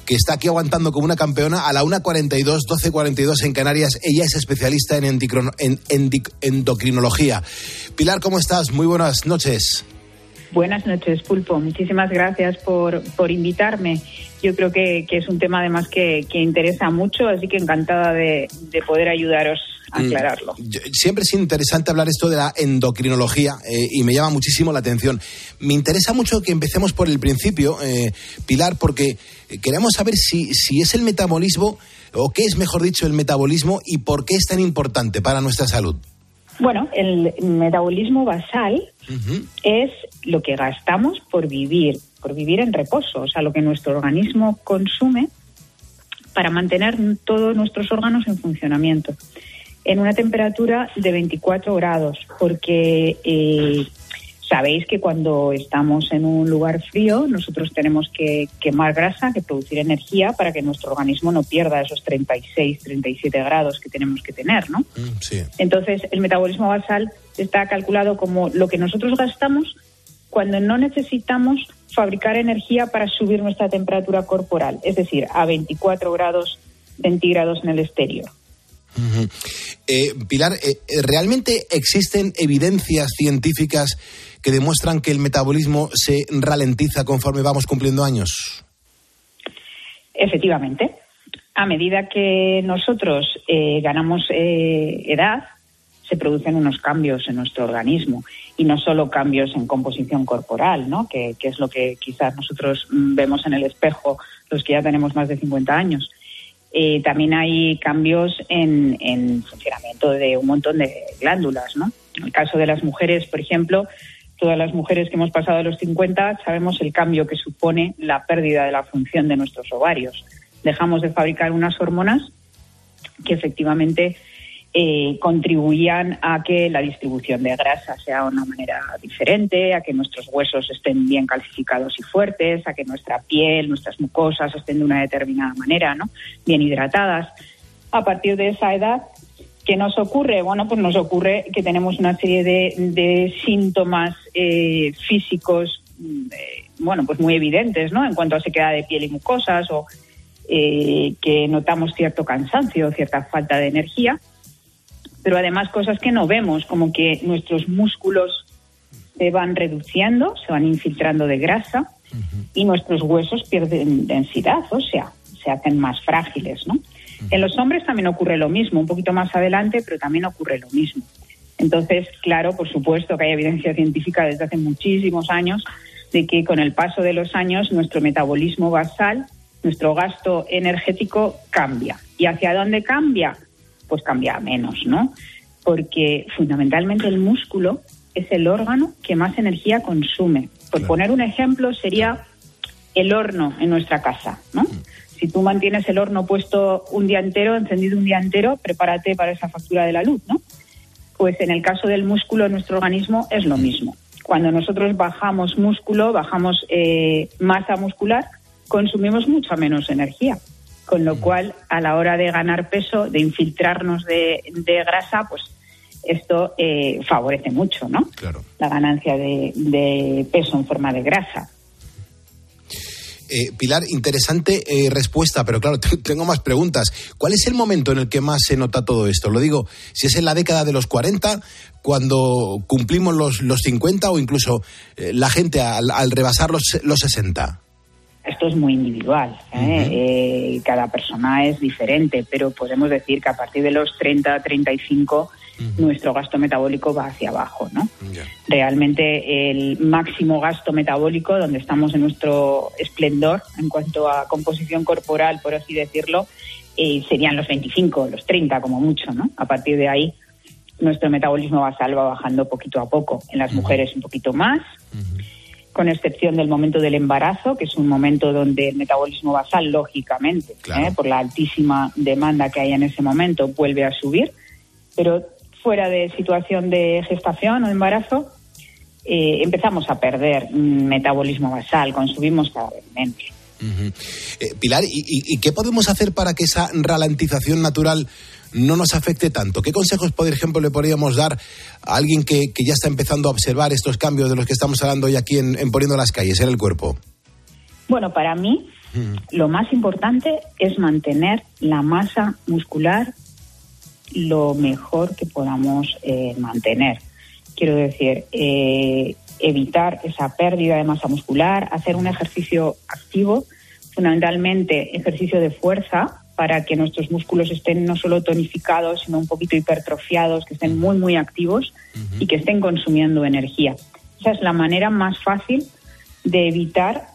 que está aquí aguantando como una campeona a la 1:42, 12:42 en Canarias. Ella es especialista en endocrinología. Pilar, ¿cómo estás? Muy buenas noches. Buenas noches, Pulpo. Muchísimas gracias por invitarme. Yo creo que es un tema además que interesa mucho, así que encantada de poder ayudaros a aclararlo. Siempre es interesante hablar esto de la endocrinología y me llama muchísimo la atención. Me interesa mucho que empecemos por el principio, Pilar, porque queremos saber si es el metabolismo, o qué es, mejor dicho, el metabolismo y por qué es tan importante para nuestra salud. Bueno, el metabolismo basal es lo que gastamos por vivir en reposo, o sea, lo que nuestro organismo consume para mantener todos nuestros órganos en funcionamiento, en una temperatura de 24 grados, porque sabéis que cuando estamos en un lugar frío, nosotros tenemos que quemar grasa, que producir energía para que nuestro organismo no pierda esos 36, 37 grados que tenemos que tener, ¿no? Sí. Entonces, el metabolismo basal está calculado como lo que nosotros gastamos cuando no necesitamos fabricar energía para subir nuestra temperatura corporal, es decir, a 24 grados centígrados en el exterior. Pilar, ¿realmente existen evidencias científicas que demuestran que el metabolismo se ralentiza conforme vamos cumpliendo años? Efectivamente. A medida que nosotros ganamos edad, se producen unos cambios en nuestro organismo, y no solo cambios en composición corporal, ¿no? Que es lo que quizás nosotros vemos en el espejo los que ya tenemos más de 50 años. También hay cambios en funcionamiento de un montón de glándulas, ¿no? En el caso de las mujeres, por ejemplo, todas las mujeres que hemos pasado de los 50 sabemos el cambio que supone la pérdida de la función de nuestros ovarios. Dejamos de fabricar unas hormonas que efectivamente contribuían a que la distribución de grasa sea de una manera diferente, a que nuestros huesos estén bien calcificados y fuertes, a que nuestra piel, nuestras mucosas estén de una determinada manera, ¿no? Bien hidratadas. A partir de esa edad, ¿qué nos ocurre? Bueno, pues nos ocurre que tenemos una serie de síntomas físicos, pues muy evidentes, ¿no? En cuanto a sequedad de piel y mucosas, o que notamos cierto cansancio, cierta falta de energía. Pero además cosas que no vemos, como que nuestros músculos se van reduciendo, se van infiltrando de grasa, y nuestros huesos pierden densidad, o sea, se hacen más frágiles, ¿no? En los hombres también ocurre lo mismo, un poquito más adelante, pero también ocurre lo mismo. Entonces, claro, por supuesto que hay evidencia científica desde hace muchísimos años de que con el paso de los años nuestro metabolismo basal, nuestro gasto energético cambia. ¿Y hacia dónde cambia? Pues cambia menos, ¿no? Porque fundamentalmente el músculo es el órgano que más energía consume. Por poner un ejemplo, sería el horno en nuestra casa, ¿no? Si tú mantienes el horno puesto un día entero, encendido un día entero, prepárate para esa factura de la luz, ¿no? Pues en el caso del músculo en nuestro organismo es lo mismo. Cuando nosotros bajamos músculo, bajamos masa muscular, consumimos mucha menos energía. Con lo cual, a la hora de ganar peso, de infiltrarnos de grasa, pues esto favorece mucho, ¿no? Claro. La ganancia de peso en forma de grasa. Pilar, interesante respuesta, pero claro, tengo más preguntas. ¿Cuál es el momento en el que más se nota todo esto? Lo digo, si es en la década de los 40, cuando cumplimos los 50, o incluso la gente al rebasar los 60. Esto es muy individual, cada persona es diferente, pero podemos decir que a partir de los 30, 35, nuestro gasto metabólico va hacia abajo, ¿no? Realmente el máximo gasto metabólico, donde estamos en nuestro esplendor en cuanto a composición corporal, por así decirlo, serían los 25, los 30 como mucho, ¿no? A partir de ahí, nuestro metabolismo basal va bajando poquito a poco. En las mujeres un poquito más, con excepción del momento del embarazo, que es un momento donde el metabolismo basal, lógicamente, por la altísima demanda que hay en ese momento, vuelve a subir. Pero fuera de situación de gestación o embarazo, empezamos a perder metabolismo basal, consumimos cada vez menos. Pilar, ¿y qué podemos hacer para que esa ralentización natural no nos afecte tanto? ¿Qué consejos, por ejemplo, le podríamos dar a alguien que ya está empezando a observar estos cambios de los que estamos hablando hoy aquí en Poniendo las Calles, en el cuerpo? Bueno, para mí, Lo más importante es mantener la masa muscular lo mejor que podamos mantener. Quiero decir, evitar esa pérdida de masa muscular, hacer un ejercicio activo, fundamentalmente ejercicio de fuerza, para que nuestros músculos estén no solo tonificados, sino un poquito hipertrofiados, que estén muy, muy activos y que estén consumiendo energía. Esa es la manera más fácil de evitar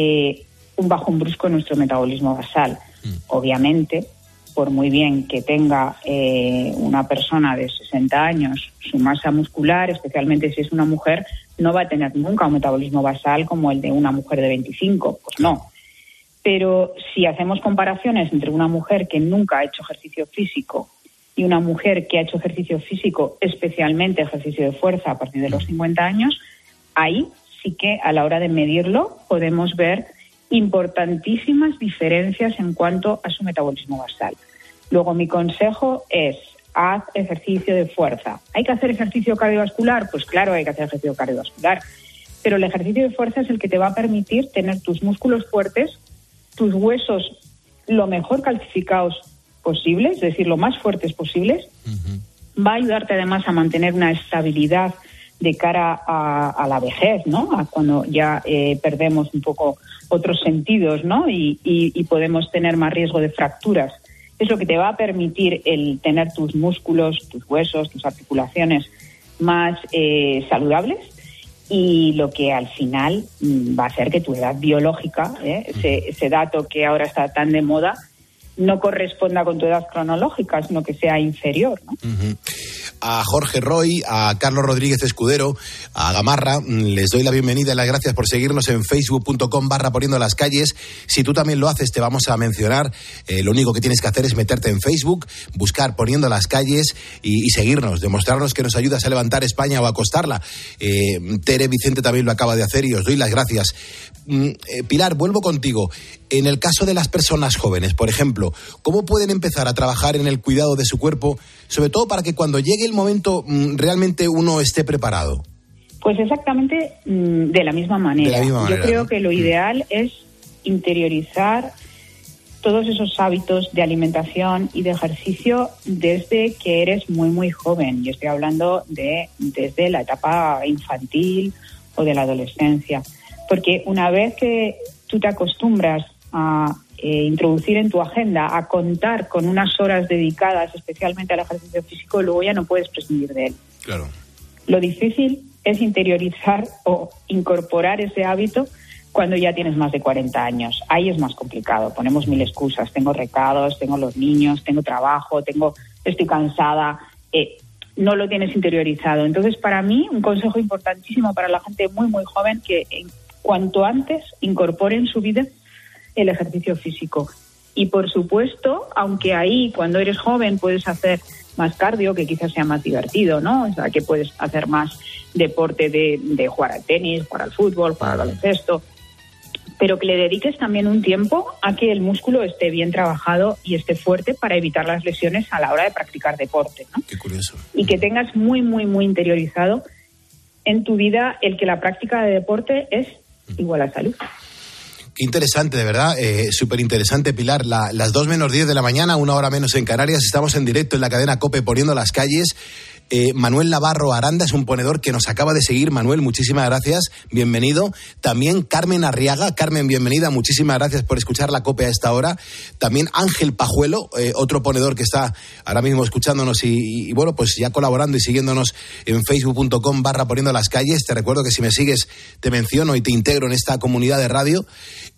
un bajón brusco en nuestro metabolismo basal. Obviamente, por muy bien que tenga una persona de 60 años, su masa muscular, especialmente si es una mujer, no va a tener nunca un metabolismo basal como el de una mujer de 25, pues no. Pero si hacemos comparaciones entre una mujer que nunca ha hecho ejercicio físico y una mujer que ha hecho ejercicio físico, especialmente ejercicio de fuerza a partir de los 50 años, ahí sí que a la hora de medirlo podemos ver importantísimas diferencias en cuanto a su metabolismo basal. Luego mi consejo es: haz ejercicio de fuerza. ¿Hay que hacer ejercicio cardiovascular? Pues claro, hay que hacer ejercicio cardiovascular. Pero el ejercicio de fuerza es el que te va a permitir tener tus músculos fuertes, tus huesos lo mejor calcificados posibles, es decir, lo más fuertes posibles. Va a ayudarte además a mantener una estabilidad de cara a la vejez, ¿no? A cuando ya perdemos un poco otros sentidos, ¿no? Y podemos tener más riesgo de fracturas. Es lo que te va a permitir el tener tus músculos, tus huesos, tus articulaciones más saludables, y lo que al final va a hacer que tu edad biológica, ese dato que ahora está tan de moda, no corresponda con tu edad cronológica, sino que sea inferior, ¿no? A Jorge Roy, a Carlos Rodríguez Escudero, a Gamarra, les doy la bienvenida y las gracias por seguirnos en facebook.com/poniendo las calles. Si tú también lo haces, te vamos a mencionar. Lo único que tienes que hacer es meterte en Facebook, buscar Poniendo las Calles y seguirnos, demostrarnos que nos ayudas a levantar España o a acostarla. Tere Vicente también lo acaba de hacer y os doy las gracias. Pilar, vuelvo contigo. En el caso de las personas jóvenes, por ejemplo, ¿cómo pueden empezar a trabajar en el cuidado de su cuerpo, sobre todo para que cuando llegue el momento realmente uno esté preparado? Pues exactamente de la misma manera. Yo creo que lo ideal es interiorizar todos esos hábitos de alimentación y de ejercicio desde que eres muy, muy joven. Yo estoy hablando desde la etapa infantil o de la adolescencia. Porque una vez que tú te acostumbras a introducir en tu agenda, a contar con unas horas dedicadas especialmente al ejercicio físico, luego ya no puedes prescindir de él. Claro. Lo difícil es interiorizar o incorporar ese hábito cuando ya tienes más de 40 años. Ahí es más complicado, ponemos mil excusas. Tengo recados, tengo los niños, tengo trabajo, estoy cansada. No lo tienes interiorizado. Entonces, para mí, un consejo importantísimo para la gente muy, muy joven, que cuanto antes incorpore en su vida el ejercicio físico. Y, por supuesto, aunque ahí, cuando eres joven, puedes hacer más cardio, que quizás sea más divertido, ¿no? O sea, que puedes hacer más deporte de jugar al tenis, jugar al fútbol, jugar al baloncesto, pero que le dediques también un tiempo a que el músculo esté bien trabajado y esté fuerte para evitar las lesiones a la hora de practicar deporte, ¿no? Qué curioso. Y que tengas muy, muy, muy interiorizado en tu vida el que la práctica de deporte es igual a salud. Qué interesante, de verdad, súper interesante, Pilar. Las 2:10 de la mañana, 1 hora menos en Canarias, estamos en directo en la cadena COPE Poniendo las Calles. Manuel Navarro Aranda es un ponedor que nos acaba de seguir. Manuel, muchísimas gracias, bienvenido. También Carmen Arriaga. Carmen, bienvenida, muchísimas gracias por escuchar la COPE a esta hora. También Ángel Pajuelo, otro ponedor que está ahora mismo escuchándonos y bueno, pues ya colaborando y siguiéndonos en facebook.com/Poniendo las Calles. Te recuerdo que si me sigues te menciono y te integro en esta comunidad de radio.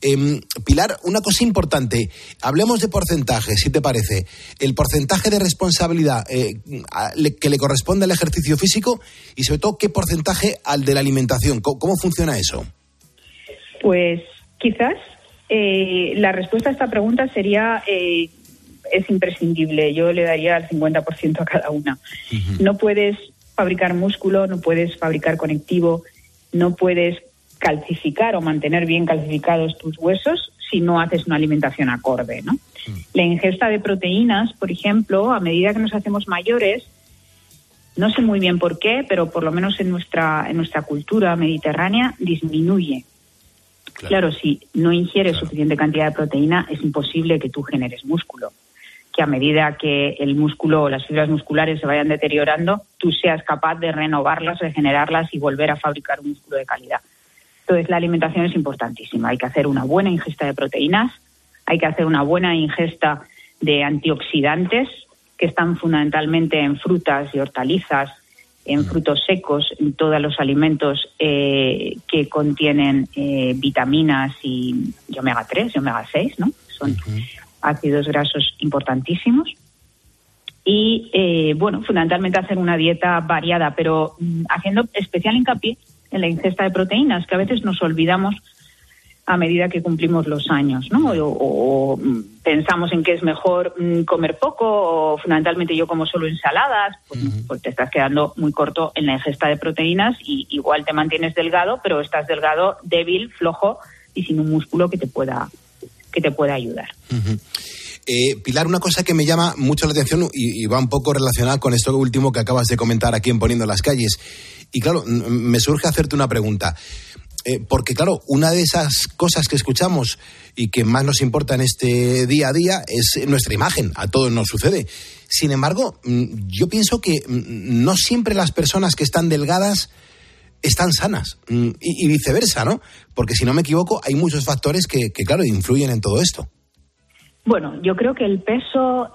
Pilar, una cosa importante, hablemos de porcentajes, si te parece. El porcentaje de responsabilidad que le corresponde al ejercicio físico y sobre todo qué porcentaje al de la alimentación. ¿Cómo funciona eso? Pues quizás la respuesta a esta pregunta sería es imprescindible. Yo le daría el 50% a cada una. Uh-huh. No puedes fabricar músculo, no puedes fabricar conectivo, no puedes calcificar o mantener bien calcificados tus huesos si no haces una alimentación acorde, ¿no? La ingesta de proteínas, por ejemplo, a medida que nos hacemos mayores, no sé muy bien por qué, pero por lo menos en nuestra cultura mediterránea disminuye. Claro, si no ingieres suficiente cantidad de proteína, es imposible que tú generes músculo. Que a medida que el músculo o las fibras musculares se vayan deteriorando, tú seas capaz de renovarlas, regenerarlas y volver a fabricar un músculo de calidad. Entonces, la alimentación es importantísima. Hay que hacer una buena ingesta de proteínas, hay que hacer una buena ingesta de antioxidantes, que están fundamentalmente en frutas y hortalizas, en frutos secos, en todos los alimentos que contienen vitaminas y omega 3 y omega 6, ¿no? Son ácidos grasos importantísimos. Y, fundamentalmente hacer una dieta variada, pero haciendo especial hincapié en la ingesta de proteínas, que a veces nos olvidamos a medida que cumplimos los años, ¿no? O pensamos en que es mejor comer poco, o fundamentalmente yo como solo ensaladas, pues te estás quedando muy corto en la ingesta de proteínas y igual te mantienes delgado, pero estás delgado, débil, flojo y sin un músculo que te pueda ayudar. Pilar, una cosa que me llama mucho la atención y va un poco relacionada con esto último que acabas de comentar aquí en Poniendo las Calles. Y claro, me surge hacerte una pregunta. Porque claro, una de esas cosas que escuchamos y que más nos importa en este día a día es nuestra imagen, a todos nos sucede. Sin embargo, yo pienso que no siempre las personas que están delgadas están sanas y viceversa, ¿no? Porque si no me equivoco, hay muchos factores que claro, influyen en todo esto. Bueno, yo creo que el peso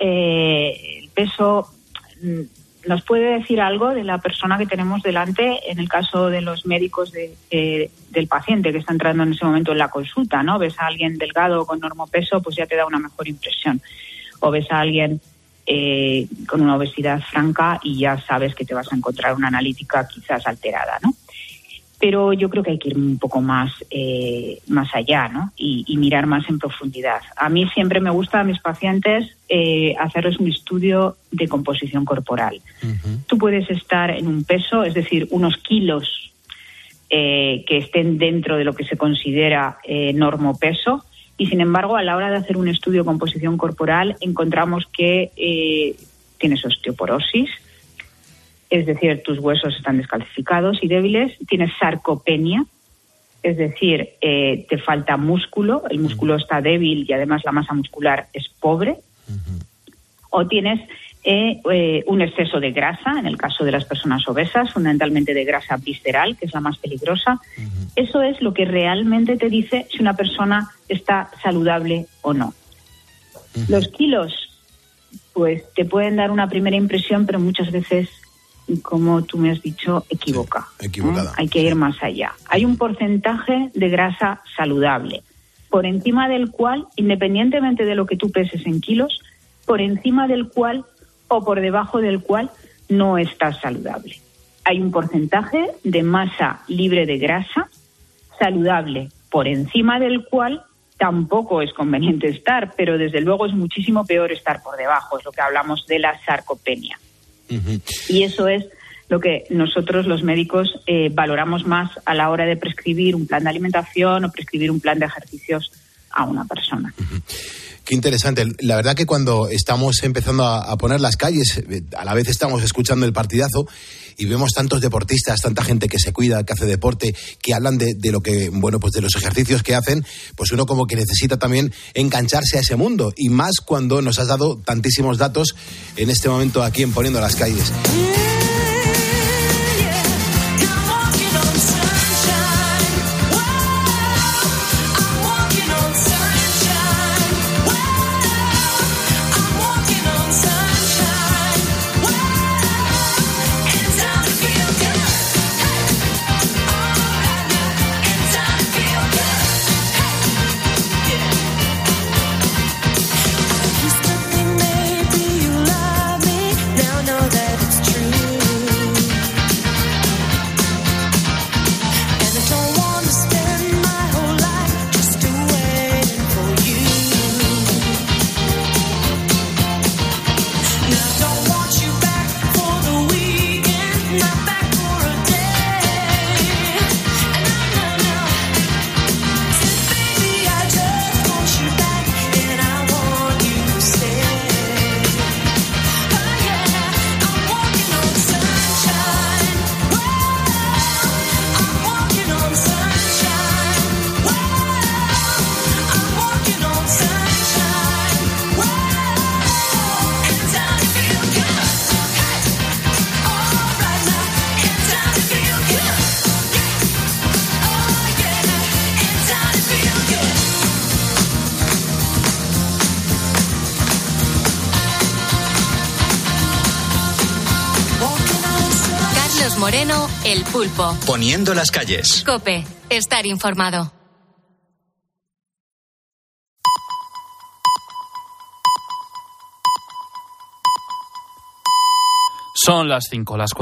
nos puede decir algo de la persona que tenemos delante en el caso de los médicos del paciente que está entrando en ese momento en la consulta, ¿no? Ves a alguien delgado con normopeso, pues ya te da una mejor impresión. O ves a alguien con una obesidad franca y ya sabes que te vas a encontrar una analítica quizás alterada, ¿no? Pero yo creo que hay que ir un poco más allá, ¿no? Y mirar más en profundidad. A mí siempre me gusta a mis pacientes hacerles un estudio de composición corporal. Tú puedes estar en un peso, es decir, unos kilos que estén dentro de lo que se considera normopeso, y sin embargo, a la hora de hacer un estudio de composición corporal, encontramos que tienes osteoporosis, es decir, tus huesos están descalcificados y débiles, tienes sarcopenia, es decir, te falta músculo, el músculo está débil y además la masa muscular es pobre, o tienes un exceso de grasa, en el caso de las personas obesas, fundamentalmente de grasa visceral, que es la más peligrosa. Eso es lo que realmente te dice si una persona está saludable o no. Los kilos, pues te pueden dar una primera impresión, pero muchas veces, como tú me has dicho, equivoca. Sí, equivocada. Hay que ir más allá. Hay un porcentaje de grasa saludable, por encima del cual, independientemente de lo que tú peses en kilos, por encima del cual o por debajo del cual no estás saludable. Hay un porcentaje de masa libre de grasa saludable, por encima del cual tampoco es conveniente estar, pero desde luego es muchísimo peor estar por debajo, es lo que hablamos de la sarcopenia. Y eso es lo que nosotros los médicos valoramos más a la hora de prescribir un plan de alimentación o prescribir un plan de ejercicios a una persona. Qué interesante. La verdad que cuando estamos empezando a poner las calles, a la vez estamos escuchando el partidazo y vemos tantos deportistas, tanta gente que se cuida, que hace deporte, que hablan de lo que, bueno, pues de los ejercicios que hacen, pues uno como que necesita también engancharse a ese mundo, y más cuando nos has dado tantísimos datos en este momento aquí en Poniendo las Calles. Maybe you love me, now know that it's true. Jesús Moreno, El Pulpo. Poniendo las calles. COPE, estar informado. Son las 5, las